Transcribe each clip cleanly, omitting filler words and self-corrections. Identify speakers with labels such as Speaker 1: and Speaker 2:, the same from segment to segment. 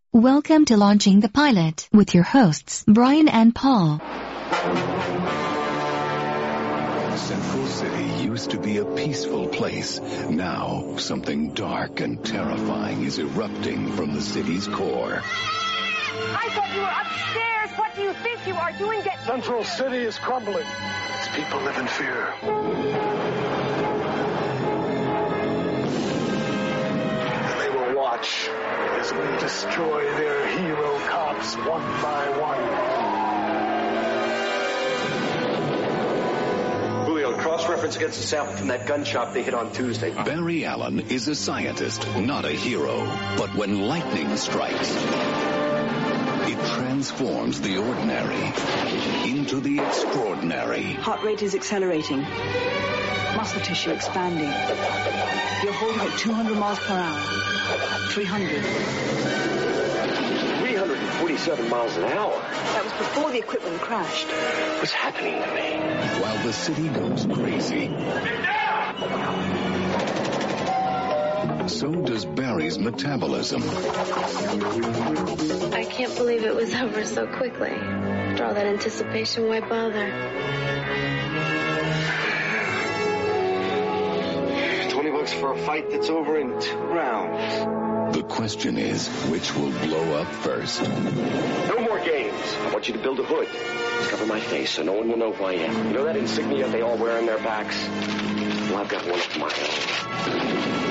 Speaker 1: Welcome to Launching the Pilot with your hosts, Brian and Paul.
Speaker 2: Central City used to be a peaceful place. Now, something dark and terrifying is erupting from the city's core.
Speaker 3: I thought you were upstairs. What do you think you are doing?
Speaker 4: Central City is crumbling. Its people live in fear. And they will watch as we destroy their hero cops one by one.
Speaker 5: Julio, cross-reference against the sample from that gun shop they hit on Tuesday.
Speaker 2: Barry Allen is a scientist, not a hero. But when lightning strikes, it transforms the ordinary into the extraordinary.
Speaker 6: Heart rate is accelerating. Muscle tissue expanding. You're holding at 200 miles per hour. 300.
Speaker 5: 347 miles an hour.
Speaker 6: That was before the equipment crashed.
Speaker 5: What's happening to me?
Speaker 2: While the city goes crazy, so does Barry's metabolism.
Speaker 7: I can't believe it was over so quickly. After all that anticipation, why bother?
Speaker 5: 20 bucks for a fight that's over in 2 rounds.
Speaker 2: The question is, which will blow up first?
Speaker 5: No more games. I want you to build a hood. Cover my face so no one will know who I am. You know that insignia they all wear on their backs? Well, I've got one of my own.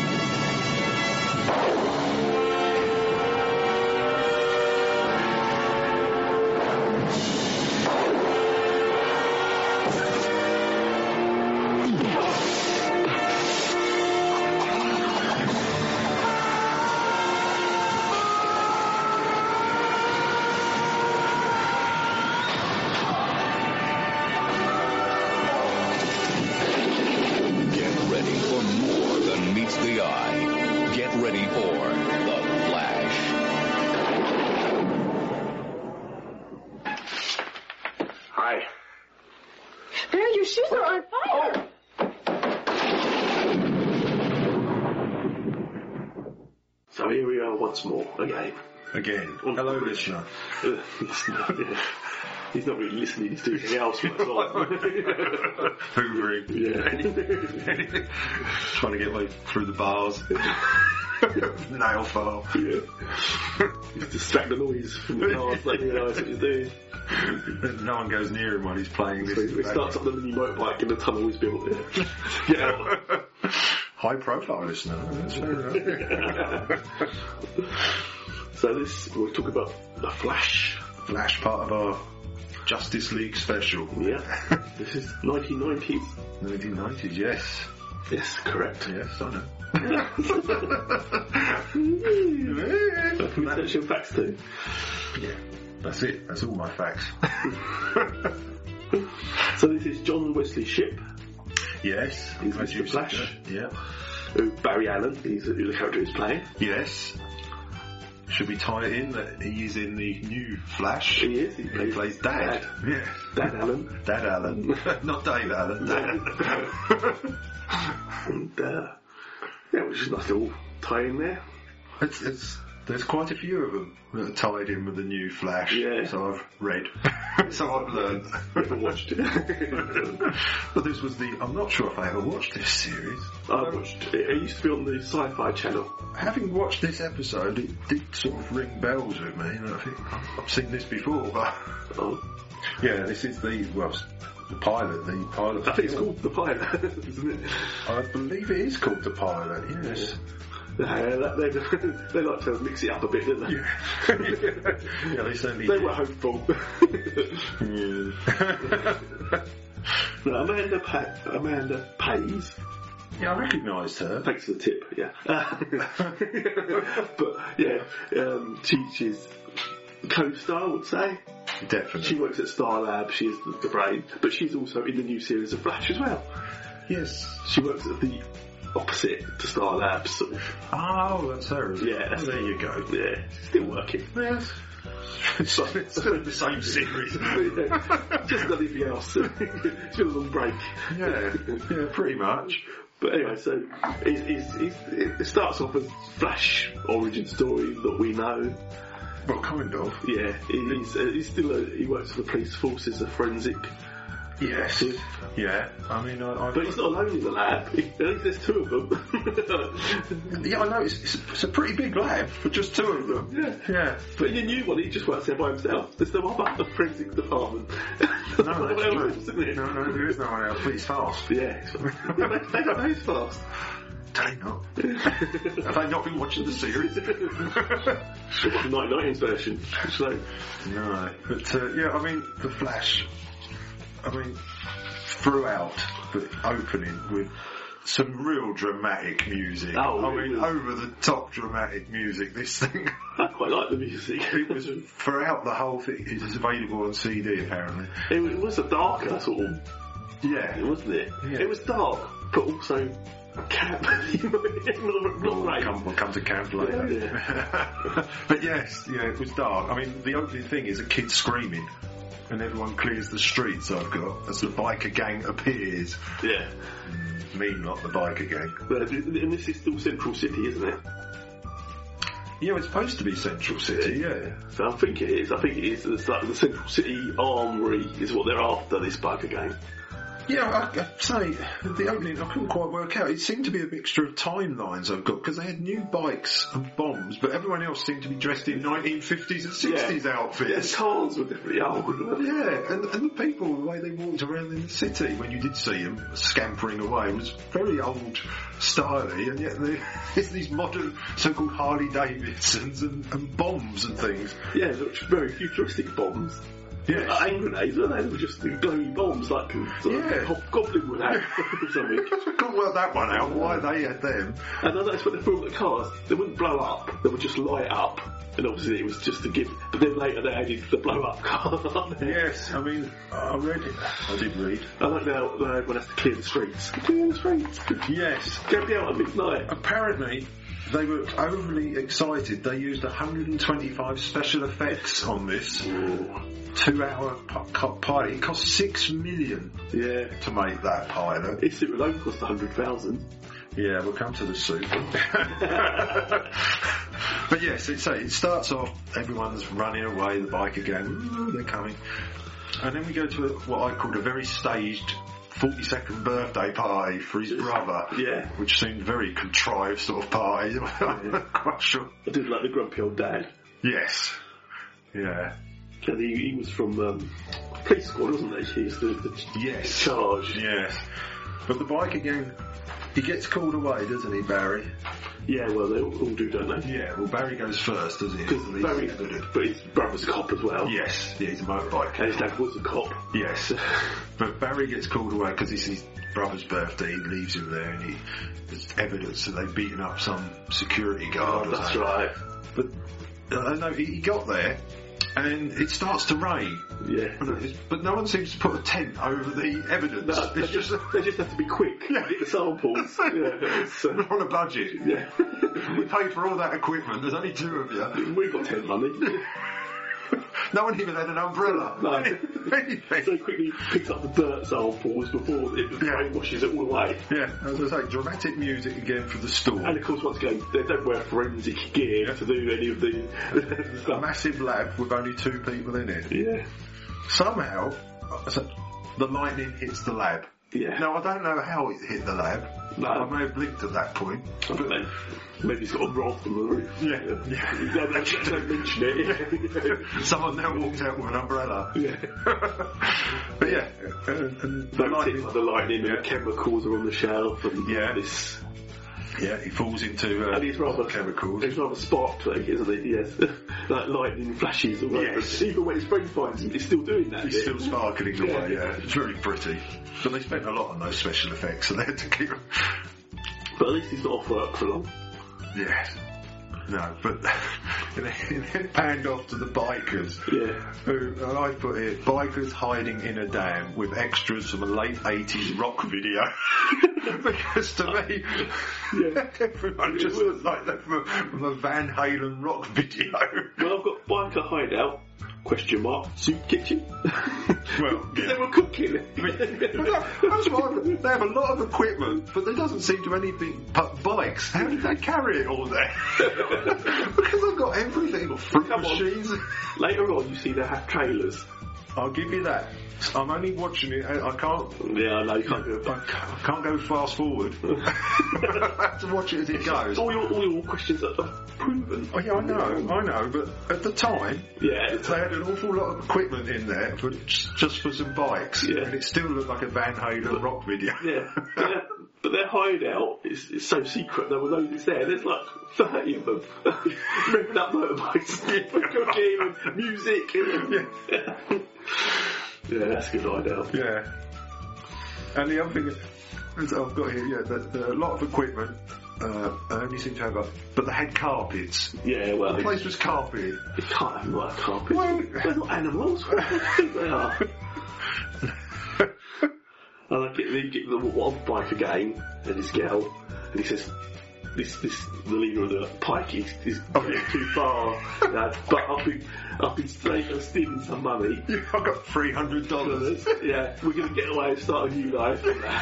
Speaker 8: So here we are once more, again.
Speaker 4: Hello, listener.
Speaker 8: He's not really listening, he's doing anything else.
Speaker 4: Hoovering.
Speaker 8: Yeah.
Speaker 4: Trying to get way through the bars. Nail file.
Speaker 8: Yeah. He's distract the noise from the cars, so he knows what he's doing.
Speaker 4: No one goes near him while he's playing this.
Speaker 8: So he starts up the mini motorbike in the tunnel he's built there. Get out.
Speaker 4: High profile listener. That's fair enough.
Speaker 8: So we'll talk about the Flash.
Speaker 4: Flash, part of our Justice League special.
Speaker 8: Yeah. This is 1990s.
Speaker 4: 1990s, yes.
Speaker 8: Yes, correct.
Speaker 4: Yes, I know.
Speaker 8: That's your facts too.
Speaker 4: Yeah, that's it. That's all my facts.
Speaker 8: So this is John Wesley Shipp.
Speaker 4: Yes.
Speaker 8: He's Mr. Flash.
Speaker 4: Yeah.
Speaker 8: Barry Allen, he's the character he's playing.
Speaker 4: Yes. Should we tie it in that he is in the new Flash?
Speaker 8: He is. He
Speaker 4: plays Dad. Yeah.
Speaker 8: Dad Allen.
Speaker 4: Dad Allen. Not Dave Allen. Dad.
Speaker 8: And, yeah, which is a nice little tie in there.
Speaker 4: There's quite a few of them that are tied in with the new Flash.
Speaker 8: Yeah.
Speaker 4: So I've read. So I've learned.
Speaker 8: Never watched it.
Speaker 4: But this was I'm not sure if I ever watched this series.
Speaker 8: I watched it. It used to be on the Sci-Fi Channel.
Speaker 4: Having watched this episode, it did sort of ring bells with me. I think I've seen this before, but... Yeah, this is the pilot.
Speaker 8: I think it's called the pilot, isn't it?
Speaker 4: I believe it is called the pilot, yes.
Speaker 8: Yeah. They like to mix it up a bit, don't they?
Speaker 4: Yeah, they certainly
Speaker 8: They
Speaker 4: did.
Speaker 8: were hopeful. Amanda Pays.
Speaker 4: Yeah, I recognised her.
Speaker 8: Thanks for the tip, yeah. But, yeah, she's co-star, I would say.
Speaker 4: Definitely.
Speaker 8: She works at Star Lab, she's the brain, but she's also in the new series of Flash as well.
Speaker 4: Yes.
Speaker 8: She works at the opposite to Star Labs, sort of.
Speaker 4: Oh, that's her.
Speaker 8: Yeah.
Speaker 4: Oh, there you go.
Speaker 8: Yeah, still working.
Speaker 4: Yes. Still the same series.
Speaker 8: Just anything else. It's been a long break.
Speaker 4: Yeah, pretty much.
Speaker 8: But anyway, so it starts off as Flash origin story that we know.
Speaker 4: Well, kind of.
Speaker 8: Yeah, he's still he works for the police force as a forensic.
Speaker 4: Yes. Yeah. I mean,
Speaker 8: but he's not alone in the lab. At least there's two of them.
Speaker 4: Yeah, I know. It's a pretty big lab for just two of them.
Speaker 8: Yeah.
Speaker 4: Yeah.
Speaker 8: But in the new one, he just works there by himself. There's no other forensic department.
Speaker 4: No, that's true. No, there is no one else. But he's fast.
Speaker 8: Yeah. They don't know he's fast.
Speaker 4: Do they not? Have they not been watching the series?
Speaker 8: They've got the 1990s version. So.
Speaker 4: No. But, yeah, I mean, The Flash, throughout the opening with some real dramatic music. Over the top dramatic music, this thing.
Speaker 8: I quite like the music.
Speaker 4: It was throughout the whole thing. It was available on CD, apparently.
Speaker 8: It was a darker sort of...
Speaker 4: Yeah.
Speaker 8: Wasn't it?
Speaker 4: Yeah.
Speaker 8: It was dark, but also... camp.
Speaker 4: We'll come to camp later. Yeah. But yes, it was dark. I mean, the opening thing is a kid screaming and everyone clears the streets I've got as the biker gang appears.
Speaker 8: Yeah.
Speaker 4: Not the biker gang.
Speaker 8: But, and this is still Central City, isn't it?
Speaker 4: Yeah, it's supposed to be Central City, yeah.
Speaker 8: So I think it is. It's like the Central City Armory is what they're after, this biker gang.
Speaker 4: Yeah, I'd say the opening, I couldn't quite work out. It seemed to be a mixture of timelines I've got, because they had new bikes and bombs, but everyone else seemed to be dressed in 1950s and 60s outfits.
Speaker 8: Yeah, cars were definitely old, weren't they?
Speaker 4: Yeah, and the people, the way they walked around in the city, when you did see them scampering away, was very old styly, and yet there's these modern so-called Harley Davidsons and bombs and things.
Speaker 8: Yeah, they looked very futuristic bombs.
Speaker 4: Yeah,
Speaker 8: hand grenades, weren't they? They were just glowy bombs, like Goblin would have or something.
Speaker 4: I couldn't work that one out, why they had them.
Speaker 8: And I noticed when they flew the cars, they wouldn't blow up, they would just light up. And obviously it was just to give, but then later they added the blow up car.
Speaker 4: Yes, I mean, I read it. I did read.
Speaker 8: I like now everyone has to clear the streets. Clear the streets.
Speaker 4: Yes.
Speaker 8: Go out at midnight.
Speaker 4: Apparently, they were overly excited. They used 125 special effects on this 2-hour pilot. It cost $6 million to make that pilot.
Speaker 8: Its suit alone cost $100,000.
Speaker 4: Yeah, we'll come to the suit. But yes, it starts off, everyone's running away, the biker gang, they're coming. And then we go to what I called a very staged 42nd birthday party for his brother. Yeah. Which seemed very contrived sort of party. I'm not quite sure.
Speaker 8: I did like the grumpy old dad.
Speaker 4: Yes. Yeah.
Speaker 8: And he was from police squad, wasn't he? He's the charge.
Speaker 4: Yes. But the biker gang, he gets called away, doesn't he, Barry?
Speaker 8: Yeah, well, they all do, don't they?
Speaker 4: Yeah, well, Barry goes first, doesn't he?
Speaker 8: But his brother's a cop as well.
Speaker 4: Yes, yeah, he's a motorbike.
Speaker 8: And his dad was a cop.
Speaker 4: Yes. But Barry gets called away because it's his brother's birthday, he leaves him there, and there's evidence that they've beaten up some security guard.
Speaker 8: That's right.
Speaker 4: But, no, he got there, and it starts to rain.
Speaker 8: Yeah.
Speaker 4: But no one seems to put a tent over the evidence.
Speaker 8: No, they just have to be quick. Yeah. Get the samples.
Speaker 4: We're on a budget.
Speaker 8: Yeah.
Speaker 4: We paid for all that equipment. There's only 2 of you.
Speaker 8: We've got tent money.
Speaker 4: No one even had an umbrella.
Speaker 8: No. So he quickly picks up the dirt samples before the rain washes it all away.
Speaker 4: Yeah, as I say, dramatic music again for the storm.
Speaker 8: And of course, once again, they don't wear forensic gear to do any of the stuff.
Speaker 4: A massive lab with only 2 people in it.
Speaker 8: Yeah.
Speaker 4: Somehow, the lightning hits the lab.
Speaker 8: Yeah.
Speaker 4: Now, I don't know how it hit the lab. No. I may have blinked at that point.
Speaker 8: I don't know. Maybe it's got a rod on the roof.
Speaker 4: Yeah.
Speaker 8: Don't mention it.
Speaker 4: Someone now walked out with an umbrella.
Speaker 8: Yeah.
Speaker 4: But yeah. And
Speaker 8: the lightning and the chemicals are on the shelf. And this...
Speaker 4: Yeah, he falls into
Speaker 8: and he's rather
Speaker 4: chemicals.
Speaker 8: He's rather sparkly, isn't he? Yes. Like lightning flashes all over. Yes. Even when his friend finds him, he's still doing that.
Speaker 4: He's still sparkling away, yeah. It's very pretty. But they spent a lot on those special effects, so they had to keep...
Speaker 8: But at least he's not off work for long.
Speaker 4: Yes. No, but it then panned off to the bikers.
Speaker 8: Yeah.
Speaker 4: Who, I put here, bikers hiding in a dam with extras from a late 80s rock video. Because to me, everyone just looks like that from a Van Halen rock video.
Speaker 8: Well, I've got Biker Hideout, soup kitchen.
Speaker 4: Well,
Speaker 8: They were cooking.
Speaker 4: That's why they have a lot of equipment, but there doesn't seem to be anything but bikes. How did they carry it all there? Because they've got everything. Fruit
Speaker 8: Come on.
Speaker 4: machines.
Speaker 8: Later on, you see they have trailers.
Speaker 4: I'll give you that. I'm only watching it. I can't.
Speaker 8: Yeah, I know, you can't do it.
Speaker 4: I can't go fast forward. I have to watch it as it goes.
Speaker 8: All your questions are proven.
Speaker 4: Oh, yeah, I know, but at the time,
Speaker 8: Yeah,
Speaker 4: they had an awful lot of equipment in there for just for some bikes,
Speaker 8: Yeah.
Speaker 4: and it still looked like a Van Halen rock video.
Speaker 8: yeah. But their hideout is so secret, no one knows it's there. There's like 30 of them revving up motorbikes for cooking and music. And, yeah, that's a good hideout.
Speaker 4: Yeah. And the other thing is, I've got here, a lot of equipment. I only seem to have but they had carpets.
Speaker 8: Yeah, well,
Speaker 4: The place was carpeted.
Speaker 8: it can't have like carpets.
Speaker 4: Well-
Speaker 8: They're not animals. What do you think they are? And I get the one bike again, and this girl, and he says, the leader of the pike is going too far, but I've been stealing some money.
Speaker 4: I've got $300.
Speaker 8: Yeah, we're going to get away and start a new life.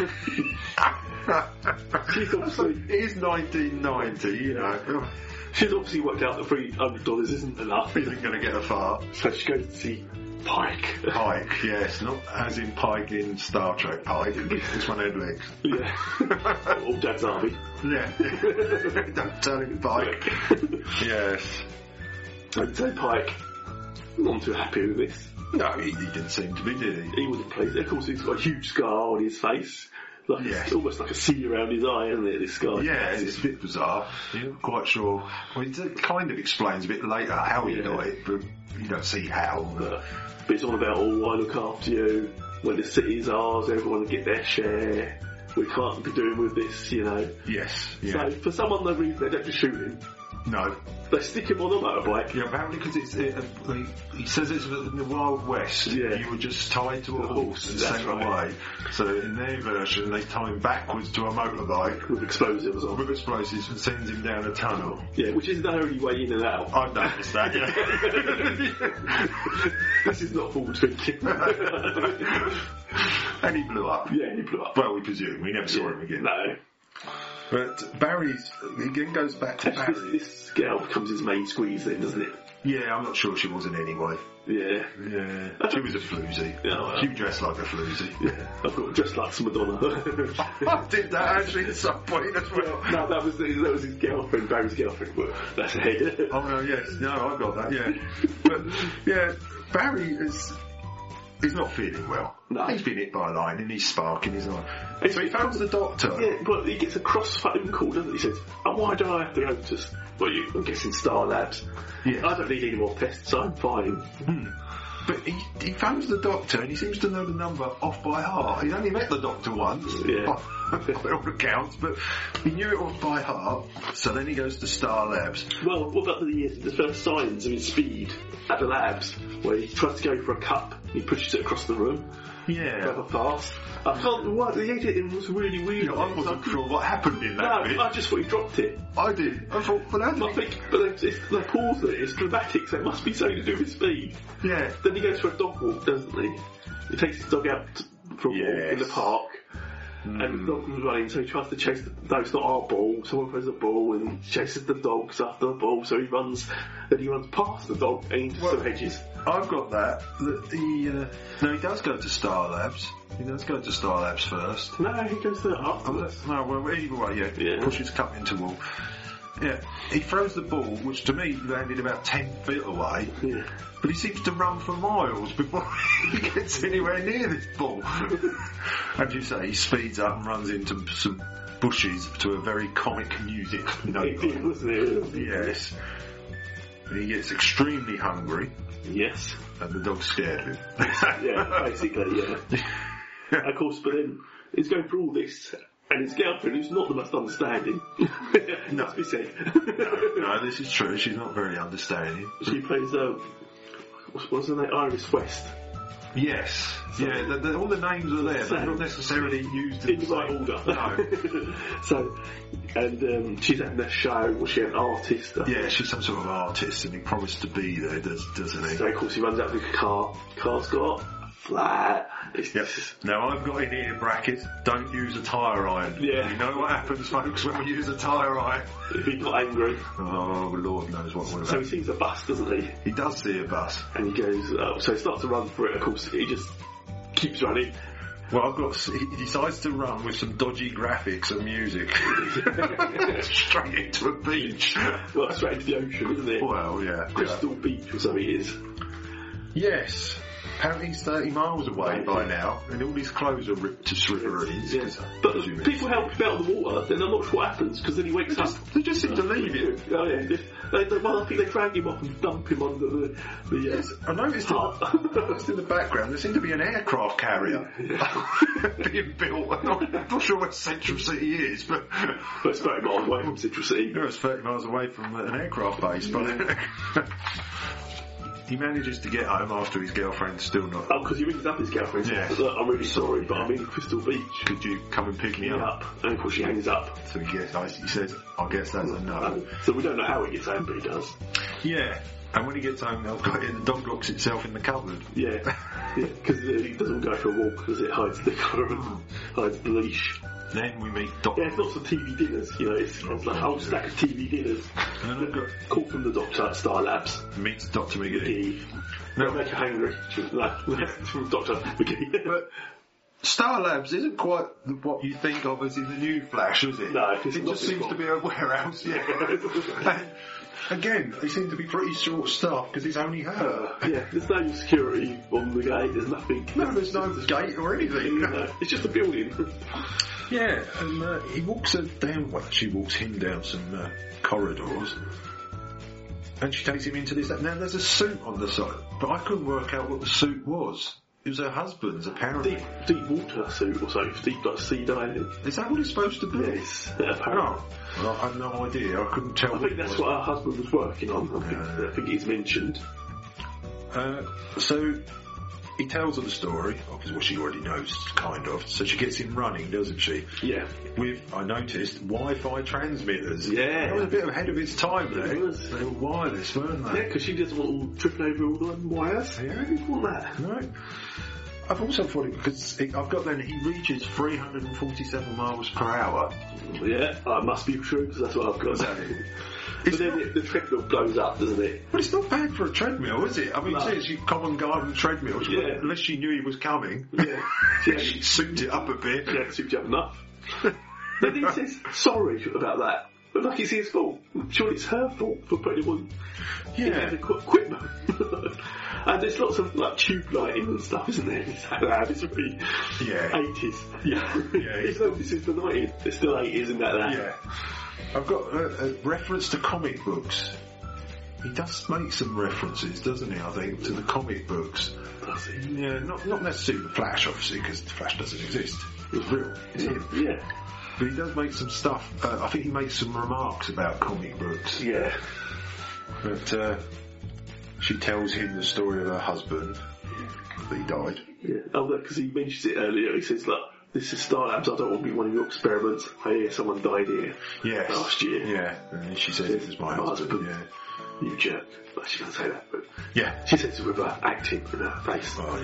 Speaker 8: She's obviously,
Speaker 4: It is 1990, you know.
Speaker 8: she's obviously worked out that $300 isn't enough.
Speaker 4: Isn't going to get her far.
Speaker 8: So she goes to see Pike.
Speaker 4: Pike, yes, not as in Pike in Star Trek Pike. This one had legs.
Speaker 8: Yeah. All Dad's Army.
Speaker 4: Yeah. Don't tell him Pike. Yes.
Speaker 8: And so Pike, not too happy with this.
Speaker 4: No, he didn't seem to be, did he?
Speaker 8: He wasn't pleased. Of course, he's got a huge scar on his face. Like
Speaker 4: Yes.
Speaker 8: It's almost like a C around his eye, isn't it, this scar?
Speaker 4: Yeah, it's a bit bizarre. You're not quite sure. Well, it kind of explains a bit later how he got it, but you don't see how.
Speaker 8: But it's all about, I look after you. When the city's ours, everyone will get their share. We can't be doing with this, you know.
Speaker 4: Yes. Yeah.
Speaker 8: So, for someone no reason, they don't just shoot him.
Speaker 4: No.
Speaker 8: They stick him on a motorbike.
Speaker 4: Yeah, apparently because he says it's in the Wild West.
Speaker 8: Yeah.
Speaker 4: You were just tied to a horse and
Speaker 8: That's
Speaker 4: sent
Speaker 8: right.
Speaker 4: away. So in their version, they tie him backwards to a motorbike
Speaker 8: With explosives on.
Speaker 4: with explosives and sends him down a tunnel.
Speaker 8: Yeah, which is the only way in and out.
Speaker 4: I've noticed that. Yeah.
Speaker 8: This is not forward thinking.
Speaker 4: And he blew up.
Speaker 8: Yeah, he blew up.
Speaker 4: Well, we presume. We never saw him again.
Speaker 8: No.
Speaker 4: But Barry's again goes back to Barry.
Speaker 8: This girl becomes his main squeeze then, doesn't it?
Speaker 4: Yeah, I'm not sure she wasn't anyway.
Speaker 8: Yeah.
Speaker 4: Yeah, she was a floozy.
Speaker 8: Yeah, well.
Speaker 4: She dressed like a floozy.
Speaker 8: Yeah. I've got dressed like Madonna.
Speaker 4: I did that actually at some point as well.
Speaker 8: No, that was his girlfriend, Barry's girlfriend, but that's ahead.
Speaker 4: Oh no, yes, no, I got that. Yeah, but yeah, Barry is. He's not feeling well.
Speaker 8: No.
Speaker 4: He's been hit by a line and he's sparking his eye. So he phones the doctor.
Speaker 8: Yeah, but he gets a cross phone call, doesn't he? He says, why do I have to go to, I'm guessing Star Labs?
Speaker 4: Yes.
Speaker 8: I don't need any more tests, I'm fine.
Speaker 4: But he phones the doctor and he seems to know the number off by heart. He's only met the doctor once,
Speaker 8: Yeah.
Speaker 4: by all accounts, but he knew it off by heart. So then he goes to Star Labs.
Speaker 8: Well, what about the first signs of his speed at the labs, where he tries to go for a cup, he pushes it across the room,
Speaker 4: Yeah.
Speaker 8: rather fast. I can't, the editing was really weird.
Speaker 4: You know, I wasn't sure what happened in that bit.
Speaker 8: No, I just thought he dropped it.
Speaker 4: I did. I thought, well,
Speaker 8: I think, but they pause it, it's dramatic, so it must be something to do with speed.
Speaker 4: yeah.
Speaker 8: Then he goes for a dog walk, doesn't he? He takes his dog out for a walk in the park, and the dog was running, so he tries to chase no, it's not our ball, someone throws a ball, and he chases the dogs after the ball, so he runs past the dog and into some hedges.
Speaker 4: I've got that. No, he does go to Star Labs. He does go to Star Labs first.
Speaker 8: No, he goes to afterwards.
Speaker 4: No, well, either way, yeah. Pushes cup into wall. Yeah, he throws the ball, which to me landed about 10 feet away.
Speaker 8: Yeah.
Speaker 4: But he seems to run for miles before he gets anywhere near this ball. As you say, he speeds up and runs into some bushes to a very comic music note.
Speaker 8: It did, wasn't it?
Speaker 4: Yes. And he gets extremely hungry,
Speaker 8: Yes.
Speaker 4: and the dog's scared of him.
Speaker 8: Yeah, basically, yeah. Of course, but then he's going through all this, and his girlfriend, who's not the most understanding, must be said.
Speaker 4: No, this is true. She's not very understanding.
Speaker 8: She plays, what's her name? Iris West.
Speaker 4: Yes. Yeah, all the names are there, but not necessarily used
Speaker 8: in the right order.
Speaker 4: No.
Speaker 8: So, and she's having a show. Was she an artist?
Speaker 4: Yeah, she's some sort of artist, and he promised to be there, doesn't he?
Speaker 8: So, of course, he runs out with a car. Car's got a flat.
Speaker 4: Yep. Now, I've got in here brackets, don't use a tyre iron.
Speaker 8: Yeah.
Speaker 4: You know what happens, folks, when we use a tyre iron?
Speaker 8: He got angry.
Speaker 4: Oh, Lord knows what would have
Speaker 8: So he sees a bus, doesn't he?
Speaker 4: He does see a bus.
Speaker 8: And he goes, so he starts to run for it. Of course, he just keeps running.
Speaker 4: Well, he decides to run with some dodgy graphics and music. Straight into a beach.
Speaker 8: Well, straight into the ocean, isn't it?
Speaker 4: Well, yeah.
Speaker 8: Crystal Beach or something it is.
Speaker 4: Yes. Apparently he's 30 miles away by now, and all his clothes are ripped to smithereens.
Speaker 8: Yes. But people help him out of the water, then I'm not sure what happens, because then he wakes up.
Speaker 4: They just seem to leave him.
Speaker 8: Oh, yeah. Well, I think they drag him off and dump him under the
Speaker 4: yes. I noticed in the background there seemed to be an aircraft carrier being built. I'm not sure where Central City is, but
Speaker 8: it's 30 miles away from Central City.
Speaker 4: No, it's 30 miles away from an aircraft base, but he manages to get home after his girlfriend's still not...
Speaker 8: Oh, because he rings up his girlfriend and says, I'm really sorry, but I'm in Crystal Beach.
Speaker 4: Could you come and pick me up?
Speaker 8: And of course she hangs up.
Speaker 4: So he says, I guess that's a no.
Speaker 8: So we don't know how he gets home, but he does.
Speaker 4: Yeah. And when he gets home, the dog locks itself in the cupboard.
Speaker 8: Yeah. Because he doesn't go for a walk because it hides the collar and hides the leash.
Speaker 4: Then we meet Doctor.
Speaker 8: Yeah, it's lots of TV dinners, it's like a whole stack of TV dinners.
Speaker 4: And I've got
Speaker 8: call from the Doctor at Star Labs.
Speaker 4: Meets Dr. McGee.
Speaker 8: No, make her hungry. From Dr. McGee. But
Speaker 4: Star Labs isn't quite what you think of as in the new Flash, is it?
Speaker 8: No,
Speaker 4: it just seems to be a warehouse. Yeah. Again, they seem to be pretty short-staffed because it's only her.
Speaker 8: Yeah, there's no security on the gate. There's nothing.
Speaker 4: No, there's no gate or anything.
Speaker 8: No, it's just a building.
Speaker 4: Yeah, and he walks her down. Well, she walks him down some corridors, and she takes him into this. Now, there's a suit on the side, but I couldn't work out what the suit was. It was her husband's, apparently.
Speaker 8: Deep water suit or something. Deep like sea diving.
Speaker 4: Is that what it's supposed to be?
Speaker 8: Yes, apparently.
Speaker 4: Well, I have no idea. I couldn't tell.
Speaker 8: I think that's what her husband was working on. I think it's mentioned.
Speaker 4: So he tells her the story, obviously what she already knows, kind of. So she gets him running, doesn't she?
Speaker 8: Yeah.
Speaker 4: With, I noticed, Wi-Fi transmitters.
Speaker 8: Yeah.
Speaker 4: That was a bit ahead of its time there. They were wireless, weren't they?
Speaker 8: Yeah, because she doesn't want all tripping over all the wires.
Speaker 4: Yeah.
Speaker 8: I didn't want that.
Speaker 4: No. I've also thought it because I've got then he reaches 347 miles per hour.
Speaker 8: Yeah, that must be true because that's what I've got. But then the treadmill blows up, doesn't it?
Speaker 4: But it's not bad for a treadmill, is it? I mean, it's your common garden treadmill.
Speaker 8: Yeah.
Speaker 4: Unless she knew he was coming.
Speaker 8: Yeah.
Speaker 4: She souped it up a bit.
Speaker 8: Yeah, souped it up enough. Then he says sorry about that. But like it's his fault. Surely it's her fault for putting him on equipment. And there's lots of like tube lighting and stuff, isn't there? It's really 80s.
Speaker 4: Yeah.
Speaker 8: Even though this is the 90s, it's still 80s, isn't that?
Speaker 4: Yeah. I've got a reference to comic books. He does make some references, doesn't he, I think, to the comic books.
Speaker 8: Does he?
Speaker 4: Yeah, not necessarily the Flash, obviously, because the Flash doesn't exist. It's real. It's him.
Speaker 8: Yeah.
Speaker 4: But he does make some stuff. I think he makes some remarks about comic books.
Speaker 8: Yeah.
Speaker 4: But she tells him the story of her husband. That he died.
Speaker 8: Yeah. Oh, because he mentions it earlier. He says, look, this is Star Labs. I don't want to be one of your experiments. I hear someone died here last year.
Speaker 4: Yeah. And she says it was my husband. Yeah.
Speaker 8: You jerk. Well, she doesn't say that, but
Speaker 4: yeah,
Speaker 8: she says it with her acting in her face.
Speaker 4: Oh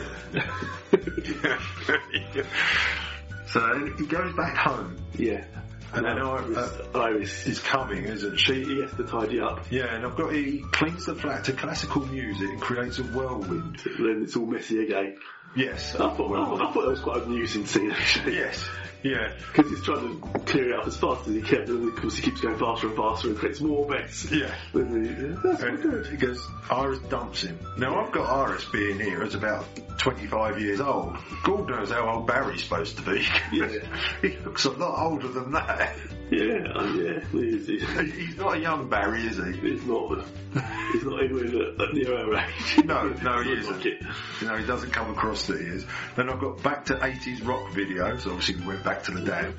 Speaker 4: yeah. So he goes back home.
Speaker 8: Yeah.
Speaker 4: And then Iris is coming, isn't she?
Speaker 8: He has to tidy up.
Speaker 4: Yeah, and he cleans the flat to classical music and creates a whirlwind.
Speaker 8: Then it's all messy again.
Speaker 4: Yes.
Speaker 8: I thought that was quite a amusing scene, actually.
Speaker 4: Yes. Yeah.
Speaker 8: Because he's trying to clear it up as fast as he can, and of course he keeps going faster and faster and creates more mess.
Speaker 4: Yeah.
Speaker 8: That's good.
Speaker 4: He goes, Iris dumps him. Now, I've got Iris being here as about 25 years old. God knows how old Barry's supposed to be.
Speaker 8: Yeah.
Speaker 4: He looks a lot older than that.
Speaker 8: Yeah.
Speaker 4: He's not a young Barry, is he?
Speaker 8: He's not. He's not anywhere near our age.
Speaker 4: No, he isn't. No, he doesn't come across that he is. Then I've got back to 80s rock videos. Obviously, we went back to the dam.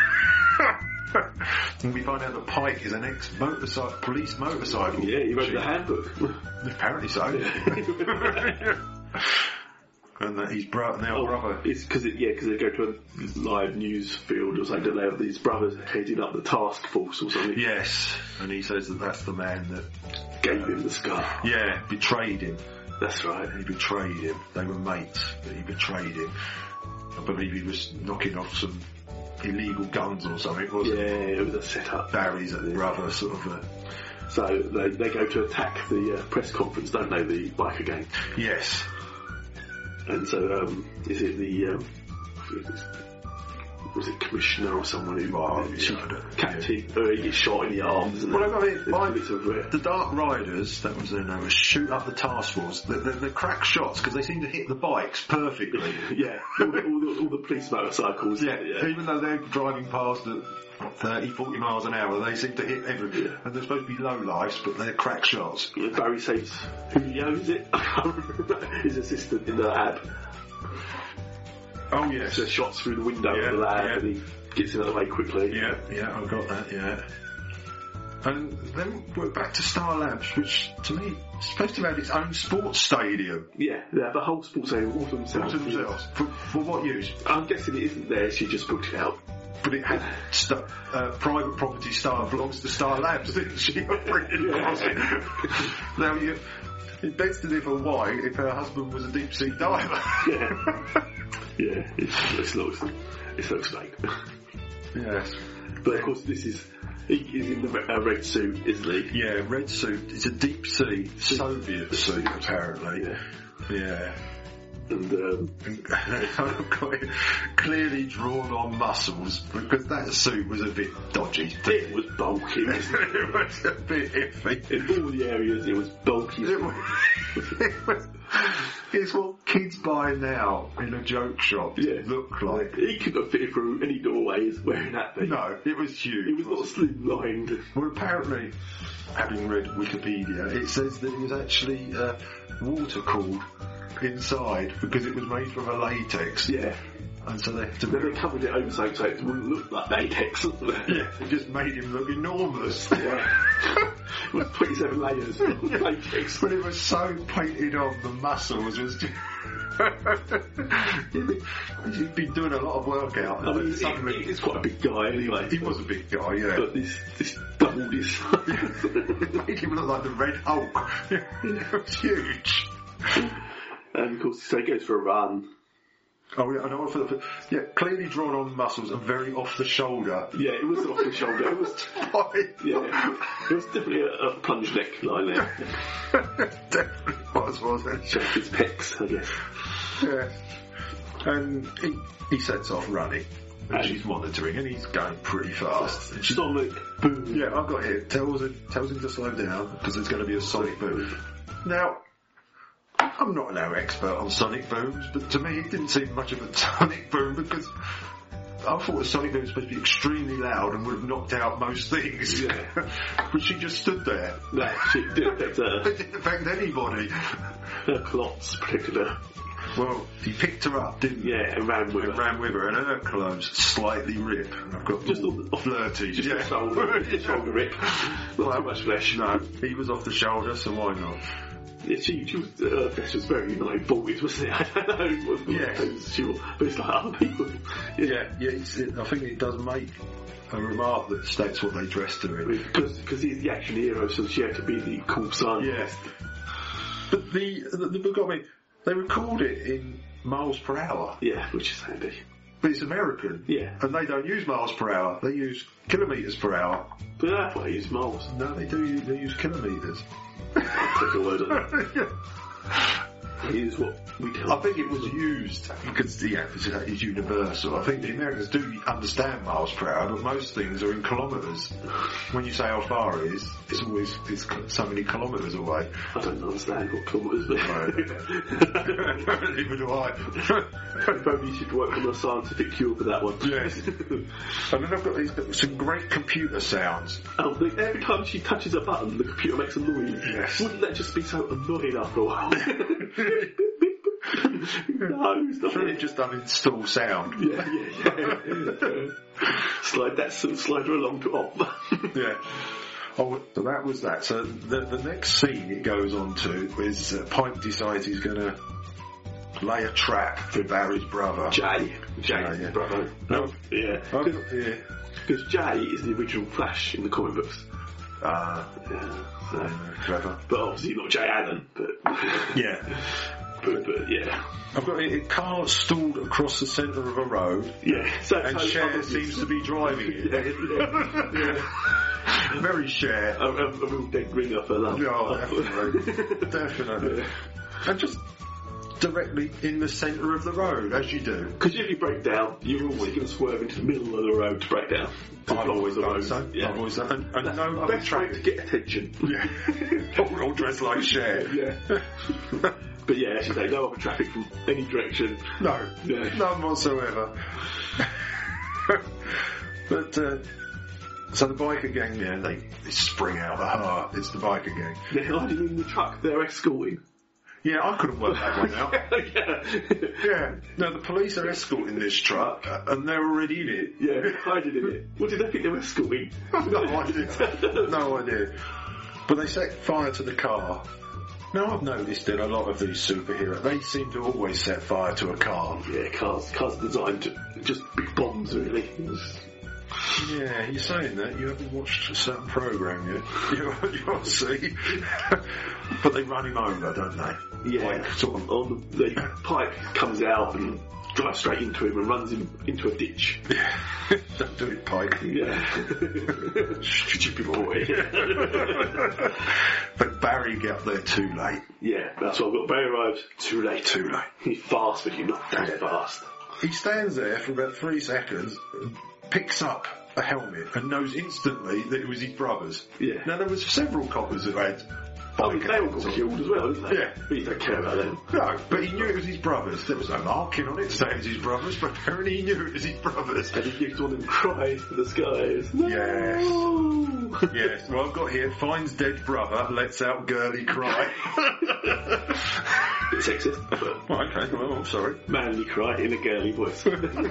Speaker 4: And we find out that Pike is an police motorcycle.
Speaker 8: Yeah, he wrote the handbook.
Speaker 4: Apparently so. And that his brother.
Speaker 8: It's because they go to a live news field or something. They have these brothers heading up the task force or something.
Speaker 4: Yes, and he says that that's the man that
Speaker 8: gave him the scar.
Speaker 4: Yeah, betrayed him.
Speaker 8: That's right.
Speaker 4: He betrayed him. They were mates, but he betrayed him. I believe he was knocking off some illegal guns or something, wasn't it?
Speaker 8: Yeah, it was a set-up.
Speaker 4: Barry's brother, sort of.
Speaker 8: So they go to attack the press conference, don't they? The biker gang.
Speaker 4: Yes.
Speaker 8: And so, is it the, was it commissioner or someone who captain, or he gets shot in the arms? And
Speaker 4: the Dark Riders, that was their name, shoot up the task force. The crack shots, because they seem to hit the bikes perfectly.
Speaker 8: Yeah, all the police motorcycles.
Speaker 4: Yeah, even though they're driving past at 30, 40 miles an hour, they seem to hit everything. Yeah. And they're supposed to be low lives, but they're crack shots.
Speaker 8: Yeah, Barry saves Julio, is it? His assistant in the lab.
Speaker 4: Oh yes.
Speaker 8: So shots through the window of the lab and he gets in out of the way quickly.
Speaker 4: Yeah, I've got that, yeah. And then we're back to Star Labs, which to me is supposed to have its own sports stadium.
Speaker 8: Yeah, they have the whole sports stadium all to themselves.
Speaker 4: For what use?
Speaker 8: I'm guessing it isn't there, she just booked it out.
Speaker 4: But it had private property belongs to Star Labs, didn't she? Now it begs to differ why if her husband was a deep sea diver.
Speaker 8: Yeah, it looks fake.
Speaker 4: Yes.
Speaker 8: But of course he's in the red suit, isn't he?
Speaker 4: Yeah, red suit. It's a deep sea Soviet suit, apparently. Yeah.
Speaker 8: And
Speaker 4: clearly drawn on muscles, because that suit was a bit dodgy.
Speaker 8: It was bulky.
Speaker 4: It was a bit iffy.
Speaker 8: In all the areas, it was bulky.
Speaker 4: It's what kids buy now in a joke shop look like.
Speaker 8: He couldn't have fitted through any doorways wearing that thing.
Speaker 4: No, it was huge.
Speaker 8: It was not slimlined.
Speaker 4: Well, apparently, having read Wikipedia, it says that it was actually water-cooled inside because it was made from a latex.
Speaker 8: Yeah.
Speaker 4: And so they had to...
Speaker 8: Then they covered it over so it wouldn't look like latex.
Speaker 4: Yeah, it just made him look enormous.
Speaker 8: Yeah. It was 27 layers of latex.
Speaker 4: But it was so painted on, the muscles was just... He'd been doing a lot of work out.
Speaker 8: I mean, he's quite a big guy anyway.
Speaker 4: He was a big guy, yeah.
Speaker 8: But this doubled his size.
Speaker 4: It made him look like the Red Hulk. It was huge.
Speaker 8: And of course, so he goes for a run.
Speaker 4: Oh yeah, I know. Clearly drawn on muscles and very off the shoulder.
Speaker 8: Yeah, it was off the shoulder. It was it was definitely a plunge neck line there.
Speaker 4: Definitely wasn't it?
Speaker 8: Showed his pecs, I guess.
Speaker 4: Yeah. And he sets off running. And she's monitoring, and he's going pretty fast.
Speaker 8: And sonic boom.
Speaker 4: Yeah, I've got it. Tells him to slow down because there's going to be a sonic boom. Now, I'm not no expert on sonic booms, but to me it didn't seem much of a sonic boom because I thought a sonic boom was supposed to be extremely loud and would have knocked out most things.
Speaker 8: Yeah.
Speaker 4: But she just stood there.
Speaker 8: No, she didn't affect her.
Speaker 4: It didn't affect anybody.
Speaker 8: Her clots protected her.
Speaker 4: Well, he picked her up, didn't he?
Speaker 8: Yeah, and ran with her.
Speaker 4: And her clothes slightly ripped. I've got
Speaker 8: just off
Speaker 4: flirty.
Speaker 8: Just the shoulder rip. Not too much flesh.
Speaker 4: No, he was off the shoulder, so why not?
Speaker 8: Yeah, she was, her flesh was very 940s, wasn't it? I don't know. But it's like other people.
Speaker 4: Yeah, I think it does make a remark that states what they dressed her in.
Speaker 8: Because he's the action hero, so she had to be the cool scientist.
Speaker 4: Yeah. But the book got me. They record it in miles per hour.
Speaker 8: Yeah, which is handy.
Speaker 4: But it's American.
Speaker 8: Yeah.
Speaker 4: And they don't use miles per hour. They use kilometres per hour.
Speaker 8: But I thought they use miles.
Speaker 4: No, they do. They use kilometres.
Speaker 8: I'll take a word on that. Is what we tell.
Speaker 4: I think it was used because it's universal. I think the Americans do understand miles per hour, but most things are in kilometres. When you say how far it is, it's always so many kilometres away.
Speaker 8: I don't understand what kilometres mean.
Speaker 4: Neither do I.
Speaker 8: Maybe you should work on a scientific cure for that one.
Speaker 4: Yes. And then I've got some great computer sounds.
Speaker 8: Oh, every time she touches a button, the computer makes a noise.
Speaker 4: Yes.
Speaker 8: Wouldn't that just be so annoying after a while? No, it's not.
Speaker 4: Really just uninstall sound.
Speaker 8: Yeah. Slide her along to off.
Speaker 4: Yeah. Oh, so that was that. So the next scene it goes on to is Pike decides he's going to lay a trap for Barry's brother.
Speaker 8: Jay is his brother.
Speaker 4: No.
Speaker 8: Yeah. Because Jay is the original Flash in the comic books.
Speaker 4: Clever.
Speaker 8: But obviously not Jay Allen, but...
Speaker 4: Yeah.
Speaker 8: But yeah.
Speaker 4: I've got a car stalled across the centre of a road.
Speaker 8: Yeah.
Speaker 4: And Cher seems to be driving it.
Speaker 8: Yeah.
Speaker 4: Very Cher.
Speaker 8: A real dead ringer for love.
Speaker 4: Yeah, definitely. Definitely.
Speaker 8: Yeah.
Speaker 4: And just directly in the centre of the road, as you do.
Speaker 8: Because if you break down, you're always going to swerve into the middle of the road to break down.
Speaker 4: I've always done
Speaker 8: road.
Speaker 4: so.
Speaker 8: Yeah.
Speaker 4: I've always done. And
Speaker 8: That's
Speaker 4: no
Speaker 8: the
Speaker 4: other
Speaker 8: best way to get attention.
Speaker 4: Yeah. all dressed like Cher.
Speaker 8: Yeah. But yeah, as you say, no other traffic from any direction.
Speaker 4: No.
Speaker 8: Yeah.
Speaker 4: None whatsoever. But, so the biker gang, they spring out the heart. It's the biker gang.
Speaker 8: They're hiding in the truck they're escorting.
Speaker 4: Yeah, I couldn't work that one out. Yeah. No, the police are escorting this truck, and they're already in it.
Speaker 8: Yeah, hiding in it. What did they think they were escorting?
Speaker 4: No idea. No idea. But they set fire to the car. Now, I've noticed in a lot of these superheroes, they seem to always set fire to a car.
Speaker 8: Yeah, cars designed to just big bombs, really.
Speaker 4: Yeah, you're saying that. You haven't watched a certain programme yet. You'll see. But they run him over, don't they?
Speaker 8: Yeah.
Speaker 4: Like, sort of.
Speaker 8: The Pike comes out and drives straight into him and runs him into a ditch.
Speaker 4: Yeah. Don't do it, Pike.
Speaker 8: Yeah.
Speaker 4: Stupid boy. But Barry got there too late.
Speaker 8: Yeah, that's what I've got. Barry arrives too late.
Speaker 4: Too late.
Speaker 8: He's fast, but he's not that fast.
Speaker 4: He stands there for about 3 seconds, picks up a helmet and knows instantly that it was his brother's.
Speaker 8: Yeah.
Speaker 4: Now, there was several coppers who had
Speaker 8: they all got killed as well, didn't they?
Speaker 4: Yeah.
Speaker 8: But he don't care about them.
Speaker 4: No, but he knew it was his brother's. There was no marking on it saying it was his brother's, but apparently he knew it was his brother's.
Speaker 8: And he gives one of them cries to the skies. No!
Speaker 4: Yes. Yes. Well, I've got here, finds dead brother, lets out girly cry.
Speaker 8: Bit sexist, but...
Speaker 4: Well, okay, well, I'm sorry.
Speaker 8: Manly cry in a girly voice.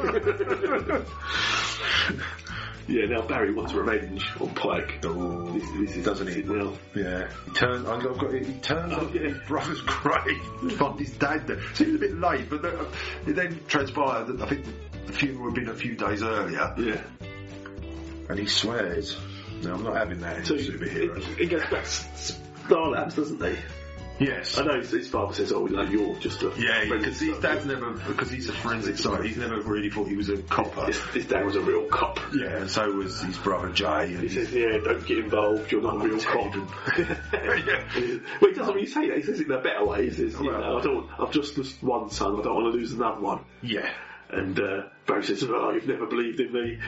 Speaker 8: Yeah, now Barry wants revenge on Pike.
Speaker 4: Oh,
Speaker 8: this is
Speaker 4: doesn't he?
Speaker 8: Well,
Speaker 4: yeah. He turns up his brother's grave to find his dad there. Seems a bit late, but it then transpired that I think the funeral had been a few days earlier.
Speaker 8: Yeah.
Speaker 4: And he swears. No, I'm not having that in superheroes.
Speaker 8: He goes back to Star Labs, doesn't he?
Speaker 4: Yes.
Speaker 8: I know his father says, oh, no, you're just a...
Speaker 4: Yeah, because his dad's never... Because he's a forensic scientist, he's never really thought he was a copper.
Speaker 8: His dad was a real cop.
Speaker 4: Yeah, and so was his brother Jay. And
Speaker 8: he says, yeah, don't get involved, you're not a real cop.
Speaker 4: Yeah.
Speaker 8: Well, he doesn't really say that, he says it in a better way. He says, I've just lost one son, I don't want to lose another one.
Speaker 4: Yeah.
Speaker 8: And Barry says, oh, you've never believed in me.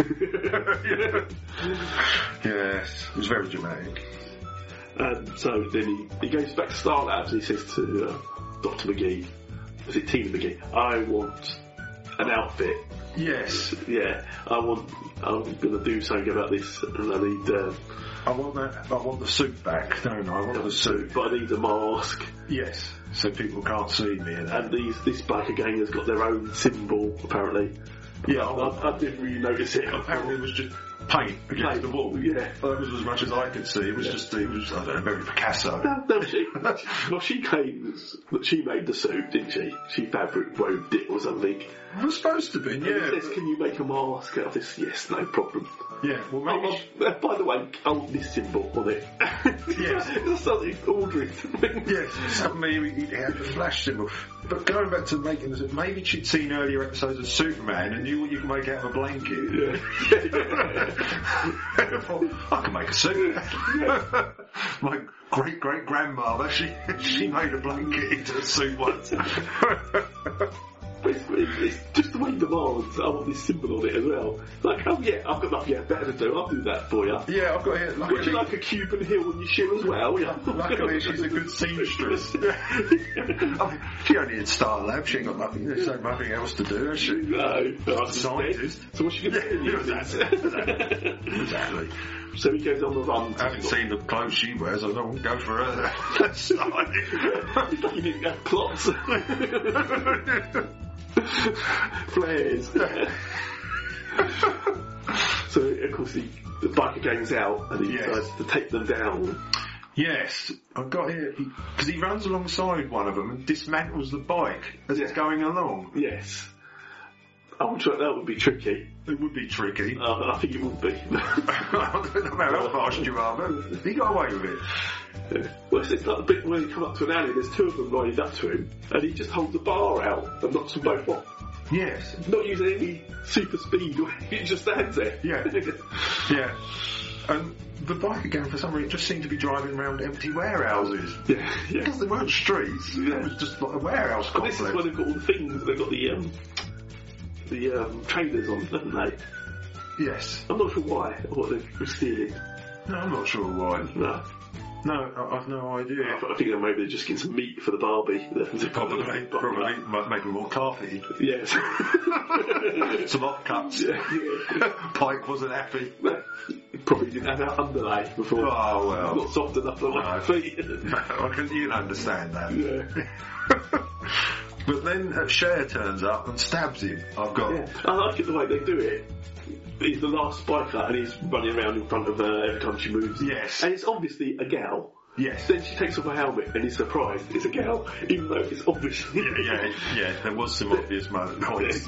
Speaker 4: Yes, it was very dramatic.
Speaker 8: So then he goes back to Star Labs and he says to Dr. McGee, is it Tina McGee, I want an outfit.
Speaker 4: Yes.
Speaker 8: Yeah, I'm going to do something about this and I need...
Speaker 4: I want the suit back, don't I? I want the suit.
Speaker 8: But I need a mask.
Speaker 4: Yes, so people can't see me.
Speaker 8: And this biker gang has got their own symbol, apparently.
Speaker 4: Yeah,
Speaker 8: I didn't really notice it.
Speaker 4: Apparently it was just paint against the wall.
Speaker 8: Yeah.
Speaker 4: That was as much as I could see. It was I don't know, very Picasso.
Speaker 8: No, she claims that she made the suit, didn't she? She fabric wove it or something.
Speaker 4: It was supposed to be, yeah.
Speaker 8: He says, can you make a mask out of this? Yes, no problem.
Speaker 4: Yeah, well maybe...
Speaker 8: by the way, I want this symbol on it.
Speaker 4: Yes.
Speaker 8: It's something ordering.
Speaker 4: Yes, suddenly he had the flash symbol. But going back to making this, maybe she'd seen earlier episodes of Superman and knew what you can make out of a blanket.
Speaker 8: Yeah.
Speaker 4: I can make a suit. My great-great-grandmother, she made a blanket into a suit once.
Speaker 8: It's just the way he demands, I want this symbol on it as well. Like, oh yeah, I've got nothing better to do, I'll do that for you.
Speaker 4: Yeah, I've got here.
Speaker 8: Would you like a Cuban heel on your shoe as well? Yeah.
Speaker 4: Luckily, she's a good seamstress. I mean, she only had Star Lab, she ain't got nothing, there's nothing else to do, has she?
Speaker 8: No,
Speaker 4: scientist.
Speaker 8: So what's she going to do?
Speaker 4: Exactly.
Speaker 8: So he goes on the run.
Speaker 4: I haven't seen the clothes she wears, I don't go for her. Side.
Speaker 8: It's like you didn't have plots. Flares. So of course the biker gang's out and he decides to take them down.
Speaker 4: Yes, I've got here, because he runs alongside one of them and dismantles the bike as it's going along.
Speaker 8: Yes. I'm sure that would be tricky.
Speaker 4: It would be tricky.
Speaker 8: I think it would be.
Speaker 4: I don't know how fast you are, but he got away with it.
Speaker 8: Well, it's like the bit where you come up to an alley, there's two of them lined up to him, and he just holds a bar out and knocks them both off.
Speaker 4: Yes.
Speaker 8: Not using any super speed, he just stands there.
Speaker 4: Yeah. Yeah. And the biker gang, for some reason, just seemed to be driving around empty warehouses.
Speaker 8: Yeah.
Speaker 4: Because they weren't streets.
Speaker 8: Yeah.
Speaker 4: It was just like a warehouse
Speaker 8: But
Speaker 4: complex.
Speaker 8: this is where they've got all the things, they've got the trailers on, haven't they?
Speaker 4: Yes.
Speaker 8: I'm not sure why, what they were stealing.
Speaker 4: No, I'm not sure why.
Speaker 8: No,
Speaker 4: I've no idea.
Speaker 8: I think maybe they're just getting some meat for the Barbie.
Speaker 4: Probably. Might make them more carpety.
Speaker 8: Yes.
Speaker 4: Some hot cuts.
Speaker 8: Yeah.
Speaker 4: Pike wasn't happy.
Speaker 8: Probably didn't have that underlay before.
Speaker 4: Oh, well.
Speaker 8: Not soft enough for my feet.
Speaker 4: You can understand that.
Speaker 8: Yeah.
Speaker 4: But then Cher turns up and stabs him.
Speaker 8: Yeah. I like it the way they do it. He's the last biker and he's running around in front of her every time she moves.
Speaker 4: Yes.
Speaker 8: And it's obviously a gal.
Speaker 4: Yes.
Speaker 8: Then she takes off her helmet and he's surprised it's a gal, even though it's obviously...
Speaker 4: Yeah, there was some obvious points.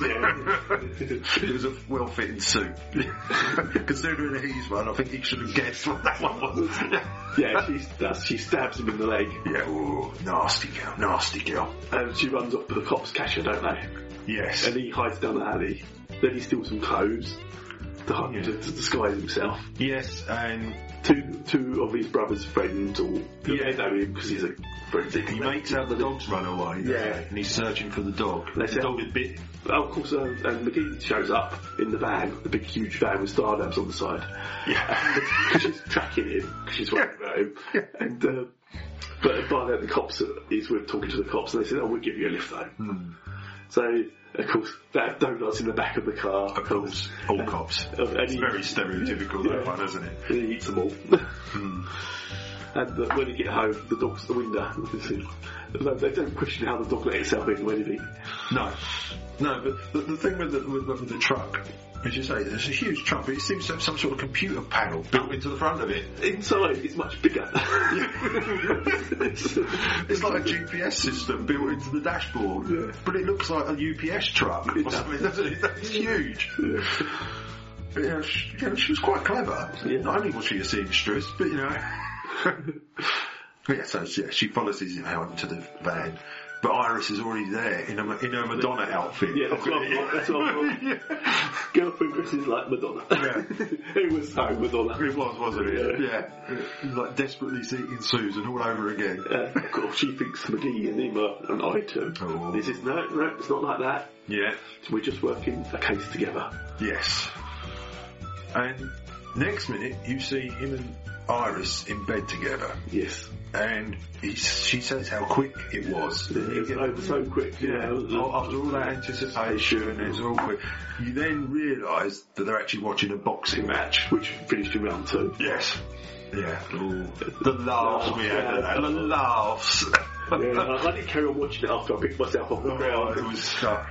Speaker 4: It was a well-fitting suit. Considering he's one, I think he should have guessed what that one was.
Speaker 8: Yeah, she stabs him in the leg.
Speaker 4: Yeah, ooh, nasty girl.
Speaker 8: And she runs off to the cops catch her, don't they?
Speaker 4: Yes.
Speaker 8: And he hides down the alley. Then he steals some clothes to disguise himself.
Speaker 4: Yes, and
Speaker 8: two of his brother's friends, or they know him because he's a friend.
Speaker 4: He makes out the dogs run away.
Speaker 8: Yeah.
Speaker 4: And he's searching for the dog.
Speaker 8: The
Speaker 4: dog is bit.
Speaker 8: Oh, of course, and McGee shows up in the van, the big huge van with star lamps on the side.
Speaker 4: Yeah.
Speaker 8: Because she's tracking him, because she's worried about him. Yeah. And, but by then the cops, he's talking to the cops and they said, oh, we'll give you a lift though. So, of course, they have donuts in the back of the car.
Speaker 4: Of course, all cops. It's very stereotypical, that one, isn't it?
Speaker 8: And he eats them all. And when you get home, the dog's at the window. They don't question how the dog let itself in or anything.
Speaker 4: No, but the thing with the truck, as you say, it's a huge truck, but it seems to have some sort of computer panel built into the front of it.
Speaker 8: Inside, it's much bigger.
Speaker 4: It's like a GPS system built into the dashboard, but it looks like a UPS truck or something, doesn't it? That's huge. Yeah, she was quite clever. Yeah. Not only was she a seamstress, but she follows him out into the van. But Iris is already there in her Madonna outfit.
Speaker 8: Yeah, that's what I thought. Girlfriend dresses like Madonna. Yeah. It was so Madonna.
Speaker 4: It was, wasn't it? Yeah. It was like desperately seeking Susan all over again.
Speaker 8: Of course, she thinks McGee and him are an item.
Speaker 4: Oh.
Speaker 8: He says, no, it's not like that.
Speaker 4: Yeah.
Speaker 8: We're just working a case together.
Speaker 4: Yes. And next minute, you see him and Iris in bed together.
Speaker 8: Yes.
Speaker 4: And she says how quick it was.
Speaker 8: It was over so quick.
Speaker 4: Yeah. After all that anticipation, it's all quick. You then realise that they're actually watching a boxing match,
Speaker 8: which finished in round 2.
Speaker 4: Yes. Yeah. Ooh. The laughs we had at that. The laughs.
Speaker 8: I didn't carry on watching it after I picked myself off the ground.
Speaker 4: It was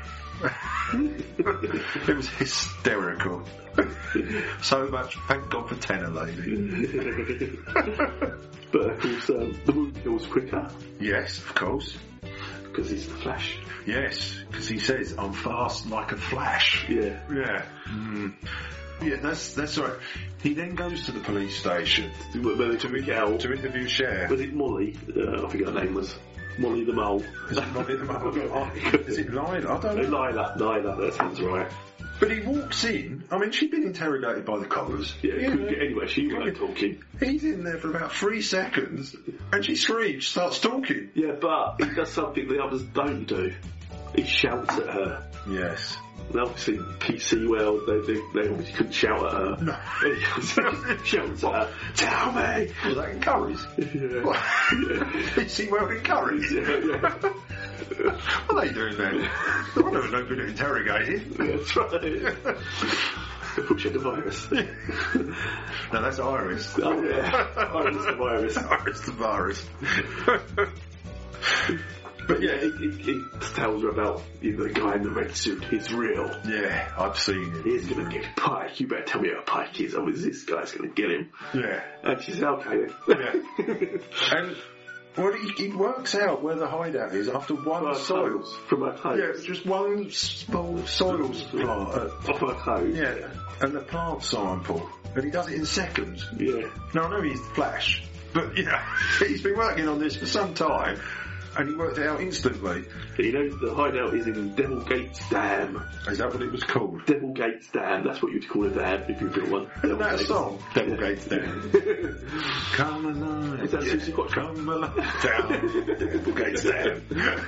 Speaker 4: it was hysterical. So much, thank God for tenor, lady.
Speaker 8: But of course, the movie goes quicker.
Speaker 4: Yes, of course.
Speaker 8: Because he's the Flash.
Speaker 4: Yes, because he says, I'm fast like a flash.
Speaker 8: Yeah.
Speaker 4: Yeah. Yeah, that's right. He then goes to the police station to interview Cher.
Speaker 8: Was it Molly? I think her name was Molly the Mole.
Speaker 4: Is it Molly the Mole? Is it Lila? I don't know.
Speaker 8: Lila, that sounds right.
Speaker 4: But he walks in. I mean, she'd been interrogated by the coppers.
Speaker 8: Yeah, couldn't get anywhere. She wasn't talking.
Speaker 4: He's in there for about 3 seconds, and she screams, starts talking.
Speaker 8: Yeah, but he does something the others don't do. He shouts at her.
Speaker 4: Yes.
Speaker 8: And obviously, PC World, they obviously couldn't shout at her.
Speaker 4: No.
Speaker 8: He shouts at her. Tell me!
Speaker 4: Was that in Curry's?
Speaker 8: Yeah.
Speaker 4: PC World in Curry's?
Speaker 8: Yeah.
Speaker 4: What are they doing then? I don't know good at interrogating.
Speaker 8: That's right. They put you the virus.
Speaker 4: No, that's Iris.
Speaker 8: Oh, yeah. Iris the virus.
Speaker 4: Iris the virus.
Speaker 8: But yeah, it tells her about the guy in the red suit. He's real.
Speaker 4: Yeah, I've seen him.
Speaker 8: He's going to get Pike. You better tell me how Pike is. Otherwise this guy's going to get him.
Speaker 4: Yeah.
Speaker 8: And she says, okay then.
Speaker 4: Yeah. And well, he works out where the hideout is after one soil.
Speaker 8: From her clothes.
Speaker 4: Yeah, just one soil plant.
Speaker 8: Off her clothes.
Speaker 4: Yeah. And the plant sample. And he does it in seconds.
Speaker 8: Yeah.
Speaker 4: Now, I know he's the Flash, but, he's been working on this for some time, and he worked it out instantly.
Speaker 8: He knows the hideout is in Devil Gates Dam.
Speaker 4: Is that what it was called?
Speaker 8: Devil Gates Dam. That's what you'd call a dam if you built one.
Speaker 4: Isn't that a song? Devil Gates Dam. Come alive.
Speaker 8: Is that Susie Quattro?
Speaker 4: Come alive. Down. Devil Gates Dam.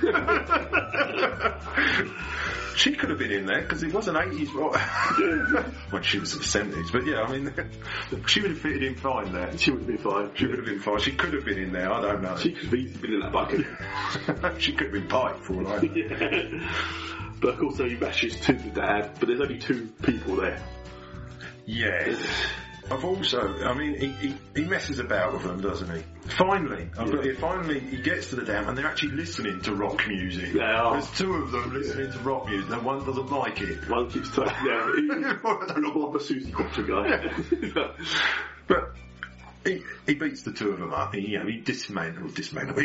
Speaker 4: She could have been in there because it was an 80s rock. Well, she was in the 70s, but yeah, I mean, she would have fitted in fine there.
Speaker 8: She would have been fine.
Speaker 4: She would have been fine. She could have been in there, I don't know.
Speaker 8: She could have easily been in that bucket.
Speaker 4: She could have been Pike for all I know.
Speaker 8: Yeah. But of course, so he bashes to the dam, but there's only 2 people there.
Speaker 4: Yeah. I've also, I mean, he messes about with them, doesn't he? Finally, he gets to the dam and they're actually listening to rock music.
Speaker 8: They are.
Speaker 4: There's 2 of them listening to rock music and one doesn't like it.
Speaker 8: One keeps talking, I don't know what the Susie Quattro guy.
Speaker 4: But he beats the 2 of them up. He dismantles.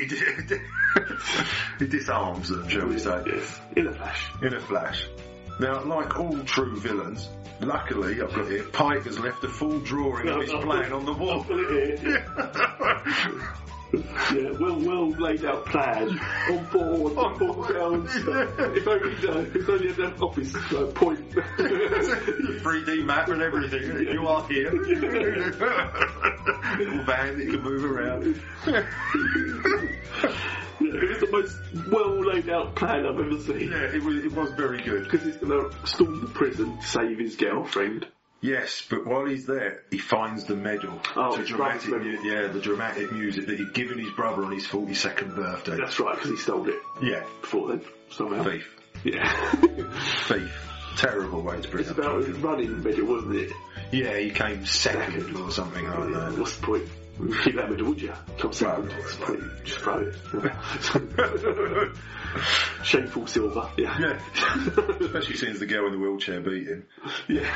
Speaker 4: He disarms them, shall we say?
Speaker 8: Yes. In a flash.
Speaker 4: Now, like all true villains, luckily, I've got here, Pike has left a full drawing of his plan on the wall.
Speaker 8: I've got it here. Yeah, well laid out plan on board, grounds. If only had an office point.
Speaker 4: 3D map and everything. You are here. Little van that you can move around.
Speaker 8: It was the most well laid out plan I've ever seen.
Speaker 4: Yeah, it was very good.
Speaker 8: Because he's going to storm the prison to save his girlfriend.
Speaker 4: Yes, but while he's there, he finds the medal.
Speaker 8: Oh,
Speaker 4: the dramatic music that he'd given his brother on his 42nd birthday.
Speaker 8: That's right, because he stole it.
Speaker 4: Yeah.
Speaker 8: Before then, somehow.
Speaker 4: Thief.
Speaker 8: Yeah.
Speaker 4: Thief. Terrible way to bring
Speaker 8: It's
Speaker 4: up
Speaker 8: about his
Speaker 4: something.
Speaker 8: running medal, wasn't it?
Speaker 4: Yeah, he came second or something like that.
Speaker 8: What's the point? Keep that medal, would you? Come second. Just throw it. Shameful silver. Yeah.
Speaker 4: Especially since the girl in the wheelchair beat him.
Speaker 8: Yeah.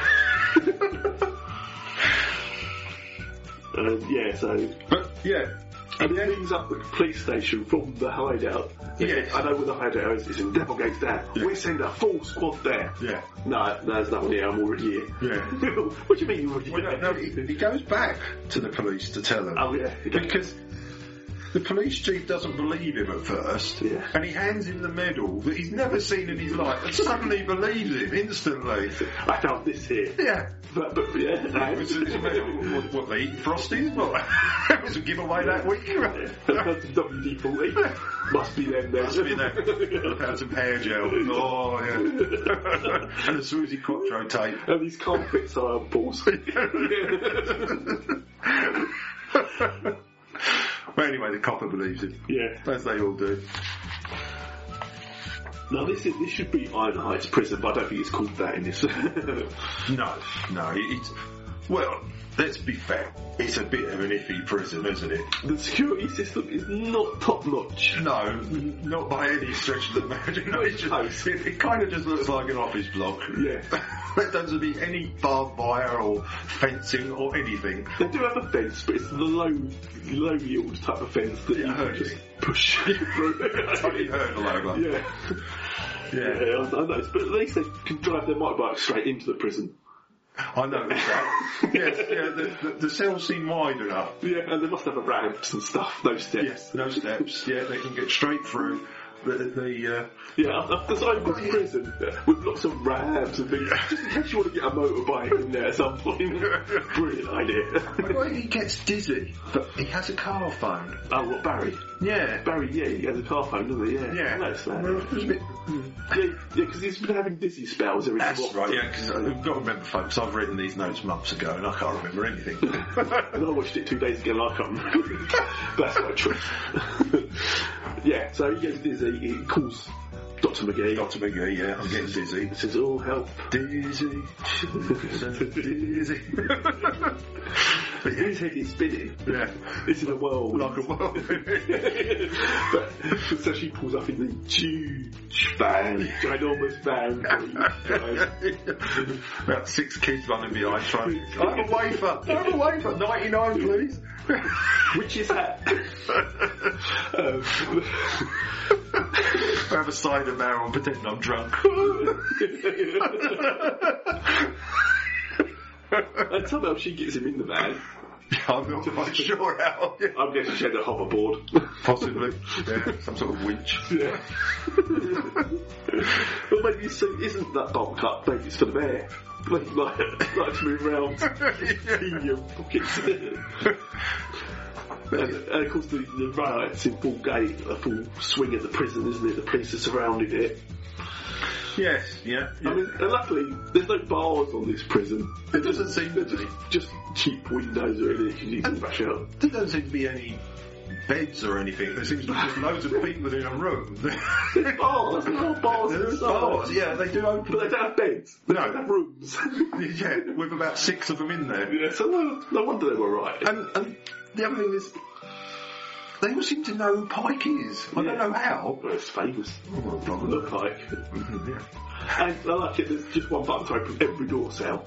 Speaker 4: But, yeah.
Speaker 8: And it brings up the police station from the hideout.
Speaker 4: Yeah.
Speaker 8: I know where the hideout is. It's in Devil Gates Dam.
Speaker 4: Yeah.
Speaker 8: We send a full squad there.
Speaker 4: Yeah.
Speaker 8: No, there's no one here. I'm already here.
Speaker 4: Yeah.
Speaker 8: What do you mean you're already
Speaker 4: Well,
Speaker 8: here?
Speaker 4: no, he goes back to the police to tell them.
Speaker 8: Oh, yeah.
Speaker 4: Because the police chief doesn't believe him at first,
Speaker 8: Yeah.
Speaker 4: and he hands him the medal that he's never seen in his life, and suddenly believes him instantly.
Speaker 8: I found this here.
Speaker 4: Yeah.
Speaker 8: But yeah.
Speaker 4: It was a medal. What, they eat Frosties? What? It was a giveaway that week.
Speaker 8: WD-40. Must be them there.
Speaker 4: Must be them. I've had some hair gel. Oh, yeah. And a Susie Quattro tape.
Speaker 8: And these carpet samples.
Speaker 4: Well, anyway, the copper believes him.
Speaker 8: Yeah.
Speaker 4: As they all do.
Speaker 8: Now this should be Iron Heights prison, but I don't think it's called that in this.
Speaker 4: No. Well, let's be fair. It's a bit of an iffy prison, isn't it?
Speaker 8: The security system is not top notch.
Speaker 4: No, not by any stretch of the imagination. It kind of just looks like an office block.
Speaker 8: Yeah.
Speaker 4: There doesn't be any barbed wire or fencing or anything.
Speaker 8: They do have a fence, but it's the low yield type of fence that you can just push through.
Speaker 4: Totally hurdle over.
Speaker 8: Yeah. Yeah, I know. But at least they can drive their motorbike straight into the prison.
Speaker 4: I noticed that. Yes, yeah, the cells seem wide enough.
Speaker 8: Yeah, and they must have a ramps and stuff, no steps.
Speaker 4: Yes, no steps. Yeah, they can get straight through. I've designed this prison with lots of ramps and things, just in case you want to get a motorbike in there at some point. Brilliant idea. Well, he gets dizzy, but he has a car phone.
Speaker 8: Oh, what, Barry?
Speaker 4: Yeah.
Speaker 8: Barry, yeah, he has a car phone, doesn't he? Yeah.
Speaker 4: Yeah.
Speaker 8: I noticed that.
Speaker 4: Well, it was a bit...
Speaker 8: Yeah, because he's been having dizzy spells every
Speaker 4: That's
Speaker 8: so often.
Speaker 4: right, yeah, because you've got to remember, folks, I've written these notes months ago and I can't remember anything.
Speaker 8: And I watched it 2 days ago and I can't remember. That's not true. Yeah, so he gets dizzy, he calls Dr. McGee.
Speaker 4: Dr. McGee, yeah, I'm getting dizzy.
Speaker 8: He says, "Oh, help.
Speaker 4: Dizzy. Dizzy.
Speaker 8: But his head is spinning.
Speaker 4: Yeah.
Speaker 8: It's in a world.
Speaker 4: Like a world.
Speaker 8: But, so she pulls up in the huge van, ginormous van.
Speaker 4: About 6 kids running behind trying to... I have a wafer, 99 please.
Speaker 8: Which is that?
Speaker 4: I have a cider barrel and pretend I'm drunk.
Speaker 8: And somehow she gets him in the van.
Speaker 4: I'm not quite sure how.
Speaker 8: I'm guessing she had a hoverboard.
Speaker 4: Possibly. Yeah, some sort of winch.
Speaker 8: Yeah. Well, maybe isn't that bulk up? Maybe it's for the bear. Like to move around in your pockets. And of course the riot's in full swing at the prison, isn't it? The police are surrounding it.
Speaker 4: Yes, yeah.
Speaker 8: I mean, luckily, there's no bars on this prison.
Speaker 4: It doesn't seem to be.
Speaker 8: Just cheap windows or anything you can bash out.
Speaker 4: There doesn't seem to be any beds or anything. There seems to be just loads of people in a room.
Speaker 8: There's bars. There's bars.
Speaker 4: There's bars, yeah, they do open.
Speaker 8: But they don't have beds. They
Speaker 4: No.
Speaker 8: don't have rooms.
Speaker 4: Yeah, with about 6 of them in there.
Speaker 8: Yeah, so no wonder they were right.
Speaker 4: And the other thing is, they all seem to know who Pike is. I don't know how.
Speaker 8: Well, it's famous.
Speaker 4: Oh,
Speaker 8: Look like.
Speaker 4: yeah.
Speaker 8: And I like it, there's just one button to open every door cell.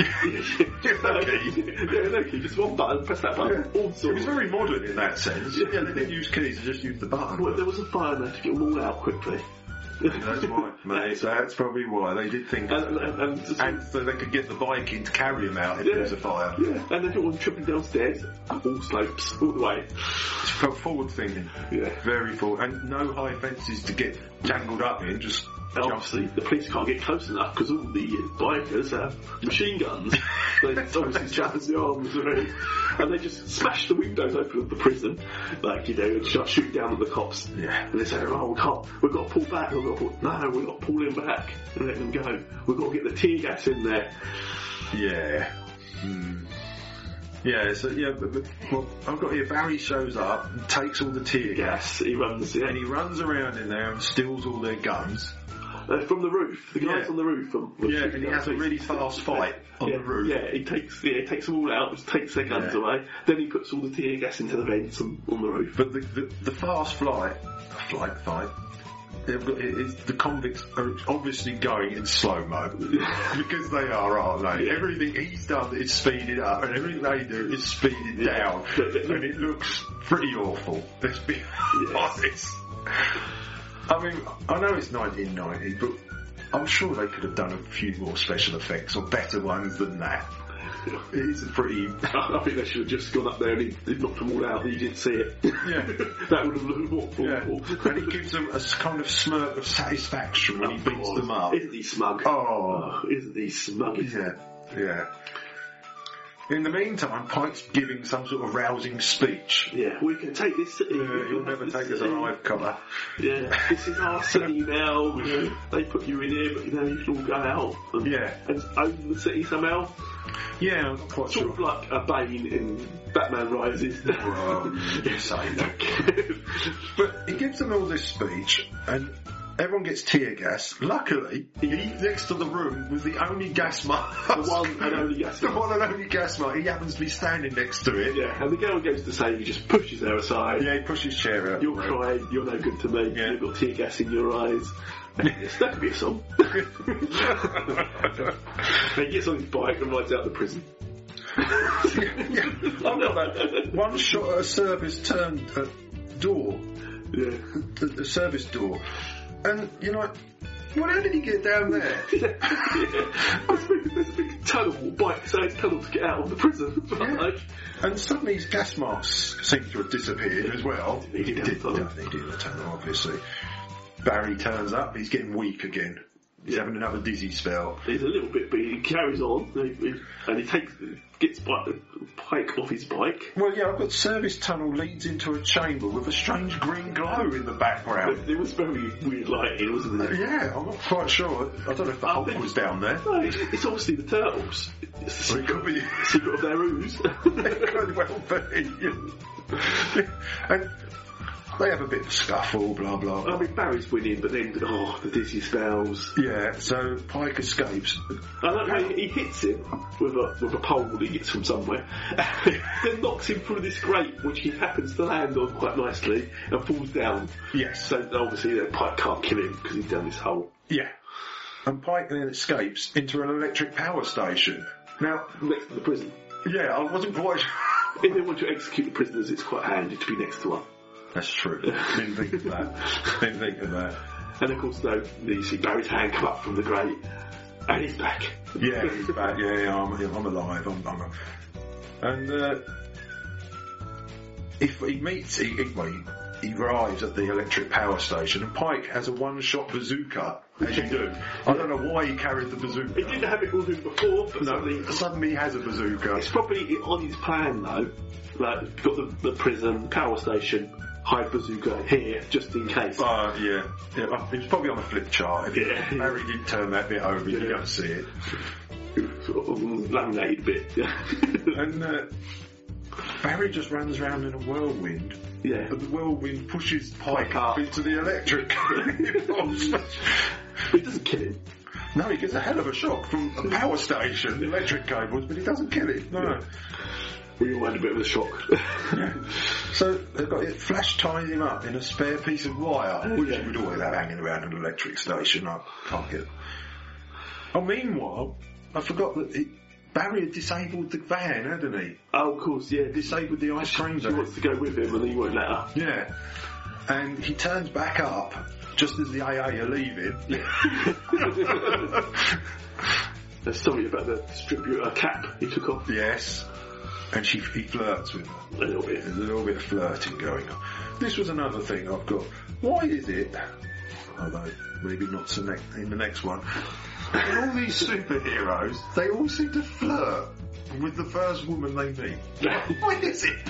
Speaker 4: Okay.
Speaker 8: Just one button, press that button.
Speaker 4: Yeah.
Speaker 8: All
Speaker 4: It
Speaker 8: sorts.
Speaker 4: was very modern in that sense. Yeah, they didn't use keys, they just used the button.
Speaker 8: Well, there was a fire there to get them all out quickly.
Speaker 4: That's why, mate. That's probably why they did think.
Speaker 8: And
Speaker 4: so they could get the Viking to carry them out if there was a fire.
Speaker 8: Yeah, and they all tripping downstairs, all slopes, all the way.
Speaker 4: It's forward thinking.
Speaker 8: Yeah.
Speaker 4: Very forward. And no high fences to get tangled up in, just
Speaker 8: And obviously, the police can't get close enough because all the bikers have machine guns. They obviously challenge the arms already. And they just smash the windows open of the prison, and start shooting down at the cops.
Speaker 4: Yeah.
Speaker 8: And they say, "Oh, we've got to pull back. No, we've got to pull him back and let them go. We've got to get the tear gas in there."
Speaker 4: Yeah. Yeah, so, well, I've got here, Barry shows up and takes all the tear gas.
Speaker 8: He runs,
Speaker 4: And he runs around in there and steals all their guns.
Speaker 8: From the roof. The guys on the roof.
Speaker 4: And he has a really fast fight on the roof.
Speaker 8: Yeah, he takes them all out, just takes their guns away. Then he puts all the tear gas into the vents on the roof.
Speaker 4: But the fast fight, the convicts are obviously going in slow-mo. Because they are, aren't they? Yeah. Everything he's done is speeded up, and everything they do is speeded down. And it looks pretty awful, let's be honest. I mean, I know it's 1990, but I'm sure they could have done a few more special effects or better ones than that. It's pretty...
Speaker 8: I think they should have just gone up there and he knocked them all out and you didn't see it.
Speaker 4: Yeah.
Speaker 8: That would have looked awful.
Speaker 4: Yeah. And he gives them a kind of smirk of satisfaction when he beats them up.
Speaker 8: Isn't he smug?
Speaker 4: Oh.
Speaker 8: Isn't he smug?
Speaker 4: Yeah. In the meantime, Pike's giving some sort of rousing speech.
Speaker 8: Yeah, we can take this city.
Speaker 4: You'll never take us alive, cover.
Speaker 8: Yeah, this is our city now. They put you in here, but you can all go out and own the city somehow.
Speaker 4: Yeah, I'm not quite
Speaker 8: sort of like a Bane in Batman Rises.
Speaker 4: Well, you say that. But he gives them all this speech, and everyone gets tear gas. Luckily, he's next to the room with the only gas mask.
Speaker 8: The one and only gas mask.
Speaker 4: The one and only gas mask. He happens to be standing next to it.
Speaker 8: Yeah, and the girl goes to say, he just pushes her aside.
Speaker 4: Yeah, he pushes his chair out.
Speaker 8: You're crying, you're no good to me.
Speaker 4: Yeah.
Speaker 8: You've got tear gas in your eyes. Yes, that could be a song. He gets on his bike and rides out the prison.
Speaker 4: I've got that one shot at a service turned door.
Speaker 8: Yeah.
Speaker 4: The service door. And you're like, well, how did he get down there?
Speaker 8: There's a big tunnel, bike-sized tunnel to get out of the prison.
Speaker 4: And suddenly his gas masks seem to have disappeared as well.
Speaker 8: He did
Speaker 4: the tunnel, obviously. Barry turns up, he's getting weak again. He's having another dizzy spell.
Speaker 8: He's a little bit, but he carries on, and he gets Pike off his bike.
Speaker 4: Well, yeah, I've got service tunnel leads into a chamber with a strange green glow in the background.
Speaker 8: It was very weird lighting, wasn't it?
Speaker 4: Yeah, I'm not quite sure. I don't know if the Hulk was down there.
Speaker 8: No, it's obviously the Turtles. It's the
Speaker 4: it could be
Speaker 8: secret of their ooze.
Speaker 4: It could well be. And They have a bit of scuffle, blah, blah, blah.
Speaker 8: I mean, Barry's winning, but then, the dizzy spells.
Speaker 4: Yeah, so Pike escapes.
Speaker 8: I like how he hits him with a pole that he gets from somewhere, then knocks him through this grate, which he happens to land on quite nicely, and falls down.
Speaker 4: Yes.
Speaker 8: So obviously Pike can't kill him because he's down this hole.
Speaker 4: Yeah. And Pike then escapes into an electric power station. Now,
Speaker 8: next to the prison.
Speaker 4: Yeah, I wasn't quite sure.
Speaker 8: If they want to execute the prisoners, it's quite handy to be next to one.
Speaker 4: That's true. Didn't think of that. Didn't think of that.
Speaker 8: And of course, though, you see Barry's hand come up from the grate, and he's back.
Speaker 4: Yeah, he's back. Yeah, I'm alive. And if he meets, he arrives at the electric power station, and Pike has a one-shot bazooka, as you do. I don't know why he carried the bazooka.
Speaker 8: He didn't have it with him before, but
Speaker 4: suddenly he has a bazooka.
Speaker 8: It's probably on his plan, though. Like, got the prison, power station, hide bazooka here, just in case.
Speaker 4: Yeah. It's probably on a flip chart. If Barry didn't turn that bit over, you don't see it.
Speaker 8: Sort of laminated bit.
Speaker 4: And Barry just runs around in a whirlwind.
Speaker 8: Yeah.
Speaker 4: And the whirlwind pushes Pike up into the electric.
Speaker 8: It doesn't kill him.
Speaker 4: No, he gets a hell of a shock from a power station, electric cables, but he doesn't kill him. No.
Speaker 8: Yeah. We all had a bit of a shock.
Speaker 4: Yeah. So they've got it. Flash ties him up in a spare piece of wire, which you would always have hanging around an electric station. I can't get. Oh, meanwhile, I forgot that Barry had disabled the van, hadn't he?
Speaker 8: Oh, of course, yeah.
Speaker 4: Disabled the ice cream van.
Speaker 8: She wants to go with him, and he won't let her.
Speaker 4: Yeah. And he turns back up just as the AA are leaving.
Speaker 8: There's something about the distributor cap he took off.
Speaker 4: Yes. And he flirts with her.
Speaker 8: A little bit.
Speaker 4: There's a little bit of flirting going on. This was another thing I've got. Why is it, although maybe not so in the next one, all these superheroes, they all seem to flirt with the first woman they meet? Why is it?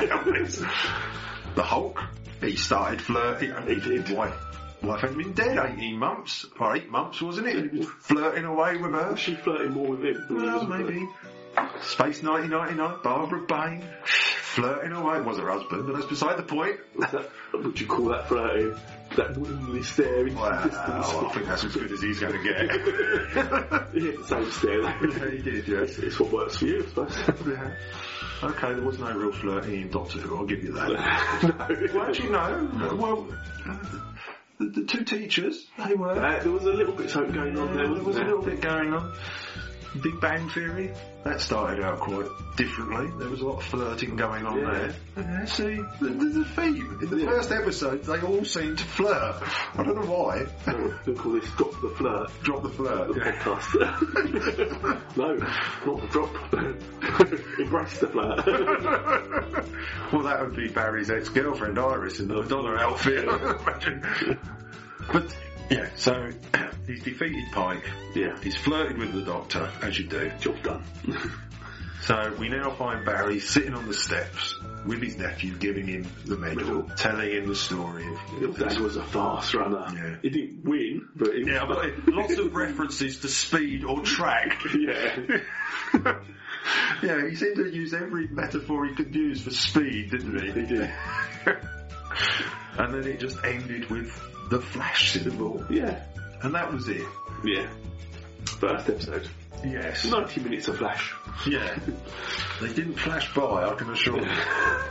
Speaker 4: The Hulk, he started flirting. He did. Wife hadn't been dead 18 months, or 8 months, wasn't it? He was flirting away with her.
Speaker 8: Was she flirting more with him?
Speaker 4: Well, maybe. Space 1999, Barbara Bain, flirting away. Was her husband, but that's beside the point.
Speaker 8: Would you call that flirting? That womanly stare into the distance.
Speaker 4: I think that's as good as he's going to get.
Speaker 8: He had the same stare.
Speaker 4: Yeah, he did, yeah.
Speaker 8: It's what works for you, I suppose.
Speaker 4: Yeah. Okay, there was no real flirting in Doctor Who, I'll give you that.
Speaker 8: No.
Speaker 4: Well, actually, no. Well, the two teachers, they were.
Speaker 8: There was a little bit something going on there.
Speaker 4: There was a little bit going on. Big Bang Theory, that started out quite differently. There was a lot of flirting going on there. Yeah, see, there's a theme. In the first episode, they all seem to flirt. I don't know why.
Speaker 8: We'll call this Drop the Flirt.
Speaker 4: Drop the Flirt,
Speaker 8: the podcast. No, not the drop. Embrace the flirt.
Speaker 4: Well, that would be Barry's ex-girlfriend, Iris, in the Madonna outfit. Imagine. But... yeah, so he's defeated Pike.
Speaker 8: Yeah.
Speaker 4: He's flirted with the Doctor, as you do.
Speaker 8: Job done.
Speaker 4: So we now find Barry sitting on the steps with his nephew, giving him the medal, telling him the story.
Speaker 8: Your dad was a fast runner.
Speaker 4: Yeah.
Speaker 8: He didn't win, but he
Speaker 4: but lots of references to speed or track.
Speaker 8: Yeah.
Speaker 4: Yeah, he seemed to use every metaphor he could use for speed, didn't he?
Speaker 8: He did.
Speaker 4: And then it just ended with the Flash symbol.
Speaker 8: Yeah.
Speaker 4: And that was it.
Speaker 8: Yeah. First episode.
Speaker 4: Yes.
Speaker 8: 90 minutes of Flash.
Speaker 4: Yeah. They didn't flash by, I can assure you.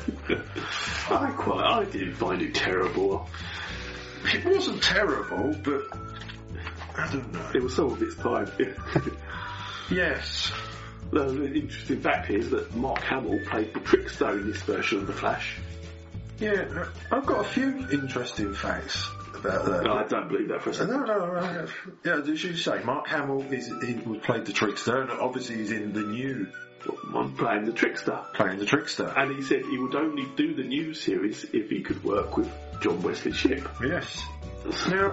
Speaker 8: I didn't find it terrible.
Speaker 4: It wasn't terrible, but I don't know.
Speaker 8: It was some of its time.
Speaker 4: Yes.
Speaker 8: The interesting fact is that Mark Hamill played the Trickster in this version of the Flash.
Speaker 4: Yeah, I've got a few interesting facts about that.
Speaker 8: No, I don't believe that for a second.
Speaker 4: No. Yeah, as you say, Mark Hamill played the Trickster, and obviously he's in the new
Speaker 8: one playing the Trickster. And he said he would only do the new series if he could work with John Wesley Shipp.
Speaker 4: Yes. Now,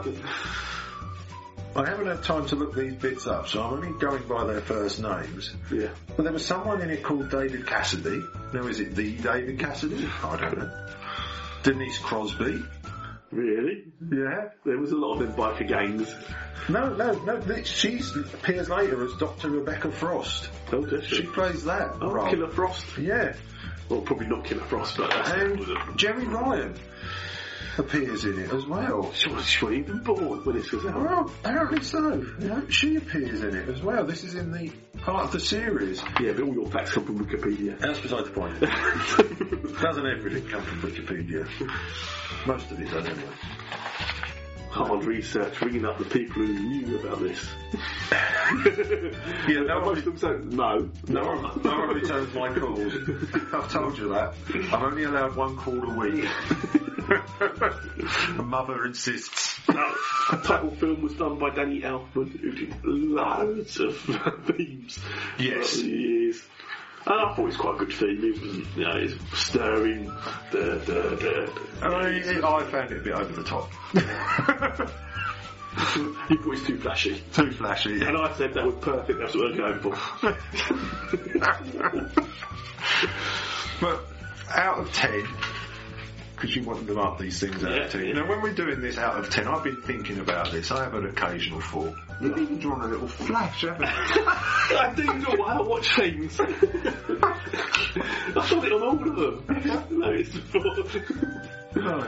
Speaker 4: I haven't had time to look these bits up, so I'm only going by their first names.
Speaker 8: Yeah.
Speaker 4: But there was someone in it called David Cassidy. Now, is it the David Cassidy? I don't know. Denise Crosby.
Speaker 8: Really?
Speaker 4: Yeah.
Speaker 8: There was a lot of them biker gangs.
Speaker 4: No. She appears later as Dr. Rebecca Frost.
Speaker 8: Oh, does she?
Speaker 4: She plays that role.
Speaker 8: Killer Frost?
Speaker 4: Yeah.
Speaker 8: Well, probably not Killer Frost, but that's...
Speaker 4: And Jerry Ryan. appears in it as well.
Speaker 8: She wasn't even born when this was out.
Speaker 4: Well, apparently so. You know, she appears in it as well. This is in the part of the series.
Speaker 8: Yeah, but all your facts come from Wikipedia.
Speaker 4: That's beside the point. Doesn't everything come from Wikipedia? Most of it does anyway.
Speaker 8: Hard research, ringing up the people who knew about this.
Speaker 4: Yeah,
Speaker 8: most of them said no.
Speaker 4: No one returns my calls. I've told you that. I'm only allowed one call a week. My mother insists.
Speaker 8: The title film was done by Danny Elfman, who did loads of themes.
Speaker 4: Yes.
Speaker 8: Throughout the years. And I thought it was quite a good theme. It was, you know, it's stirring.
Speaker 4: I found it a bit over the top.
Speaker 8: You thought it was too flashy.
Speaker 4: Too flashy.
Speaker 8: And I said that was perfect. That's what I'm going for.
Speaker 4: But out of 10, because you want to mark these things out of 10. You know, when we're doing this out of 10, I've been thinking about this. I have an occasional thought. You've even drawn a little flash, haven't you?
Speaker 8: I do know why I watch things. I thought it on all of them. No, it's
Speaker 4: No.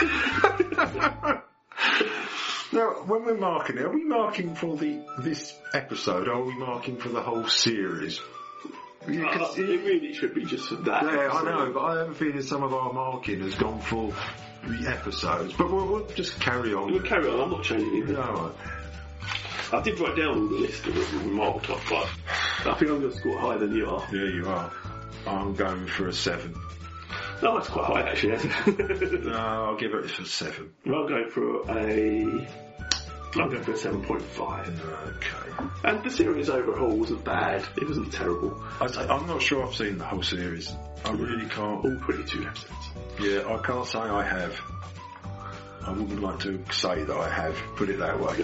Speaker 4: Now, when we're marking it, are we marking for this episode, or are we marking for the whole series?
Speaker 8: It really should be just for that.
Speaker 4: Yeah,
Speaker 8: episode.
Speaker 4: I know, but I have a feeling some of our marking has gone for the episodes. But we'll just carry on.
Speaker 8: We'll carry on, I'm not changing anything.
Speaker 4: No.
Speaker 8: I did write down all the list of what we marked up, but I think I'm going to score higher than you are.
Speaker 4: Yeah, you are. I'm going for a 7.
Speaker 8: No, that's quite high actually, isn't it?
Speaker 4: No, I'll give it a 7.
Speaker 8: I'll go for a 7.5.
Speaker 4: Okay.
Speaker 8: And the series overall wasn't bad. It wasn't terrible.
Speaker 4: I'm not sure I've seen the whole series. I really can't.
Speaker 8: All 22 episodes.
Speaker 4: Yeah, I can't say I have. I wouldn't like to say that I have. Put it that way.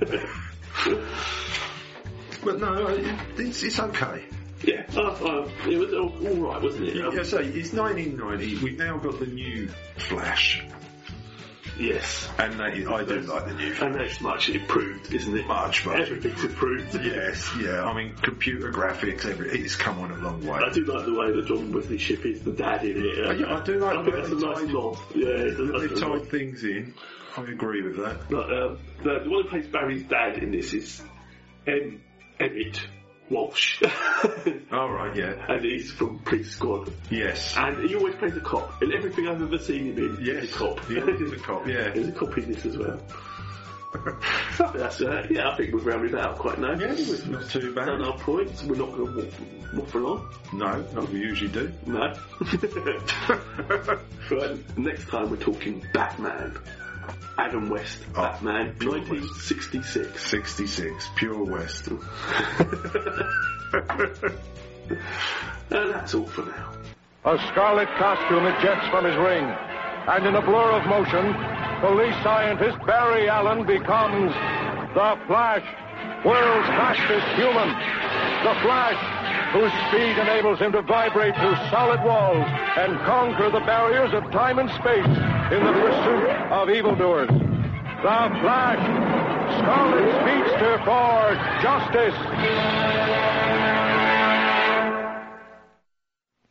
Speaker 4: But no, it's okay.
Speaker 8: Yeah, it was all right, wasn't it?
Speaker 4: Yeah, so it's 1990. We've now got the new Flash.
Speaker 8: Yes.
Speaker 4: And I do like the new Flash.
Speaker 8: And that's much improved, isn't it?
Speaker 4: Much.
Speaker 8: Everything's improved.
Speaker 4: Yes, yeah. I mean, computer graphics, it's come on a long way.
Speaker 8: I do like the way that John Wesley Shipp is the dad in it.
Speaker 4: Yeah, I do like
Speaker 8: I think that's a nice nod. Yeah,
Speaker 4: they've tied things in. I agree with that.
Speaker 8: But, the one who plays Barry's dad in this is Emmett Walsh.
Speaker 4: Oh, right, yeah.
Speaker 8: And he's from Police Squad.
Speaker 4: Yes.
Speaker 8: And he always plays a cop. In everything I've ever seen him in, he's a cop.
Speaker 4: He is a cop, yeah.
Speaker 8: He's a cop in this as well. So that's, I think we've rounded it out quite nice.
Speaker 4: Yeah, it was not too bad.
Speaker 8: Done our points. We're not going to waffle on.
Speaker 4: No, not what we usually do.
Speaker 8: No. Right, next time we're talking Batman. Adam West, Batman, 1966.
Speaker 4: 66, pure West.
Speaker 8: And that's all for now.
Speaker 9: A scarlet costume ejects from his ring, and in a blur of motion, police scientist Barry Allen becomes the Flash, world's fastest human. The Flash, whose speed enables him to vibrate through solid walls and conquer the barriers of time and space in the pursuit of evildoers. The Flash, Scarlet Speedster for Justice.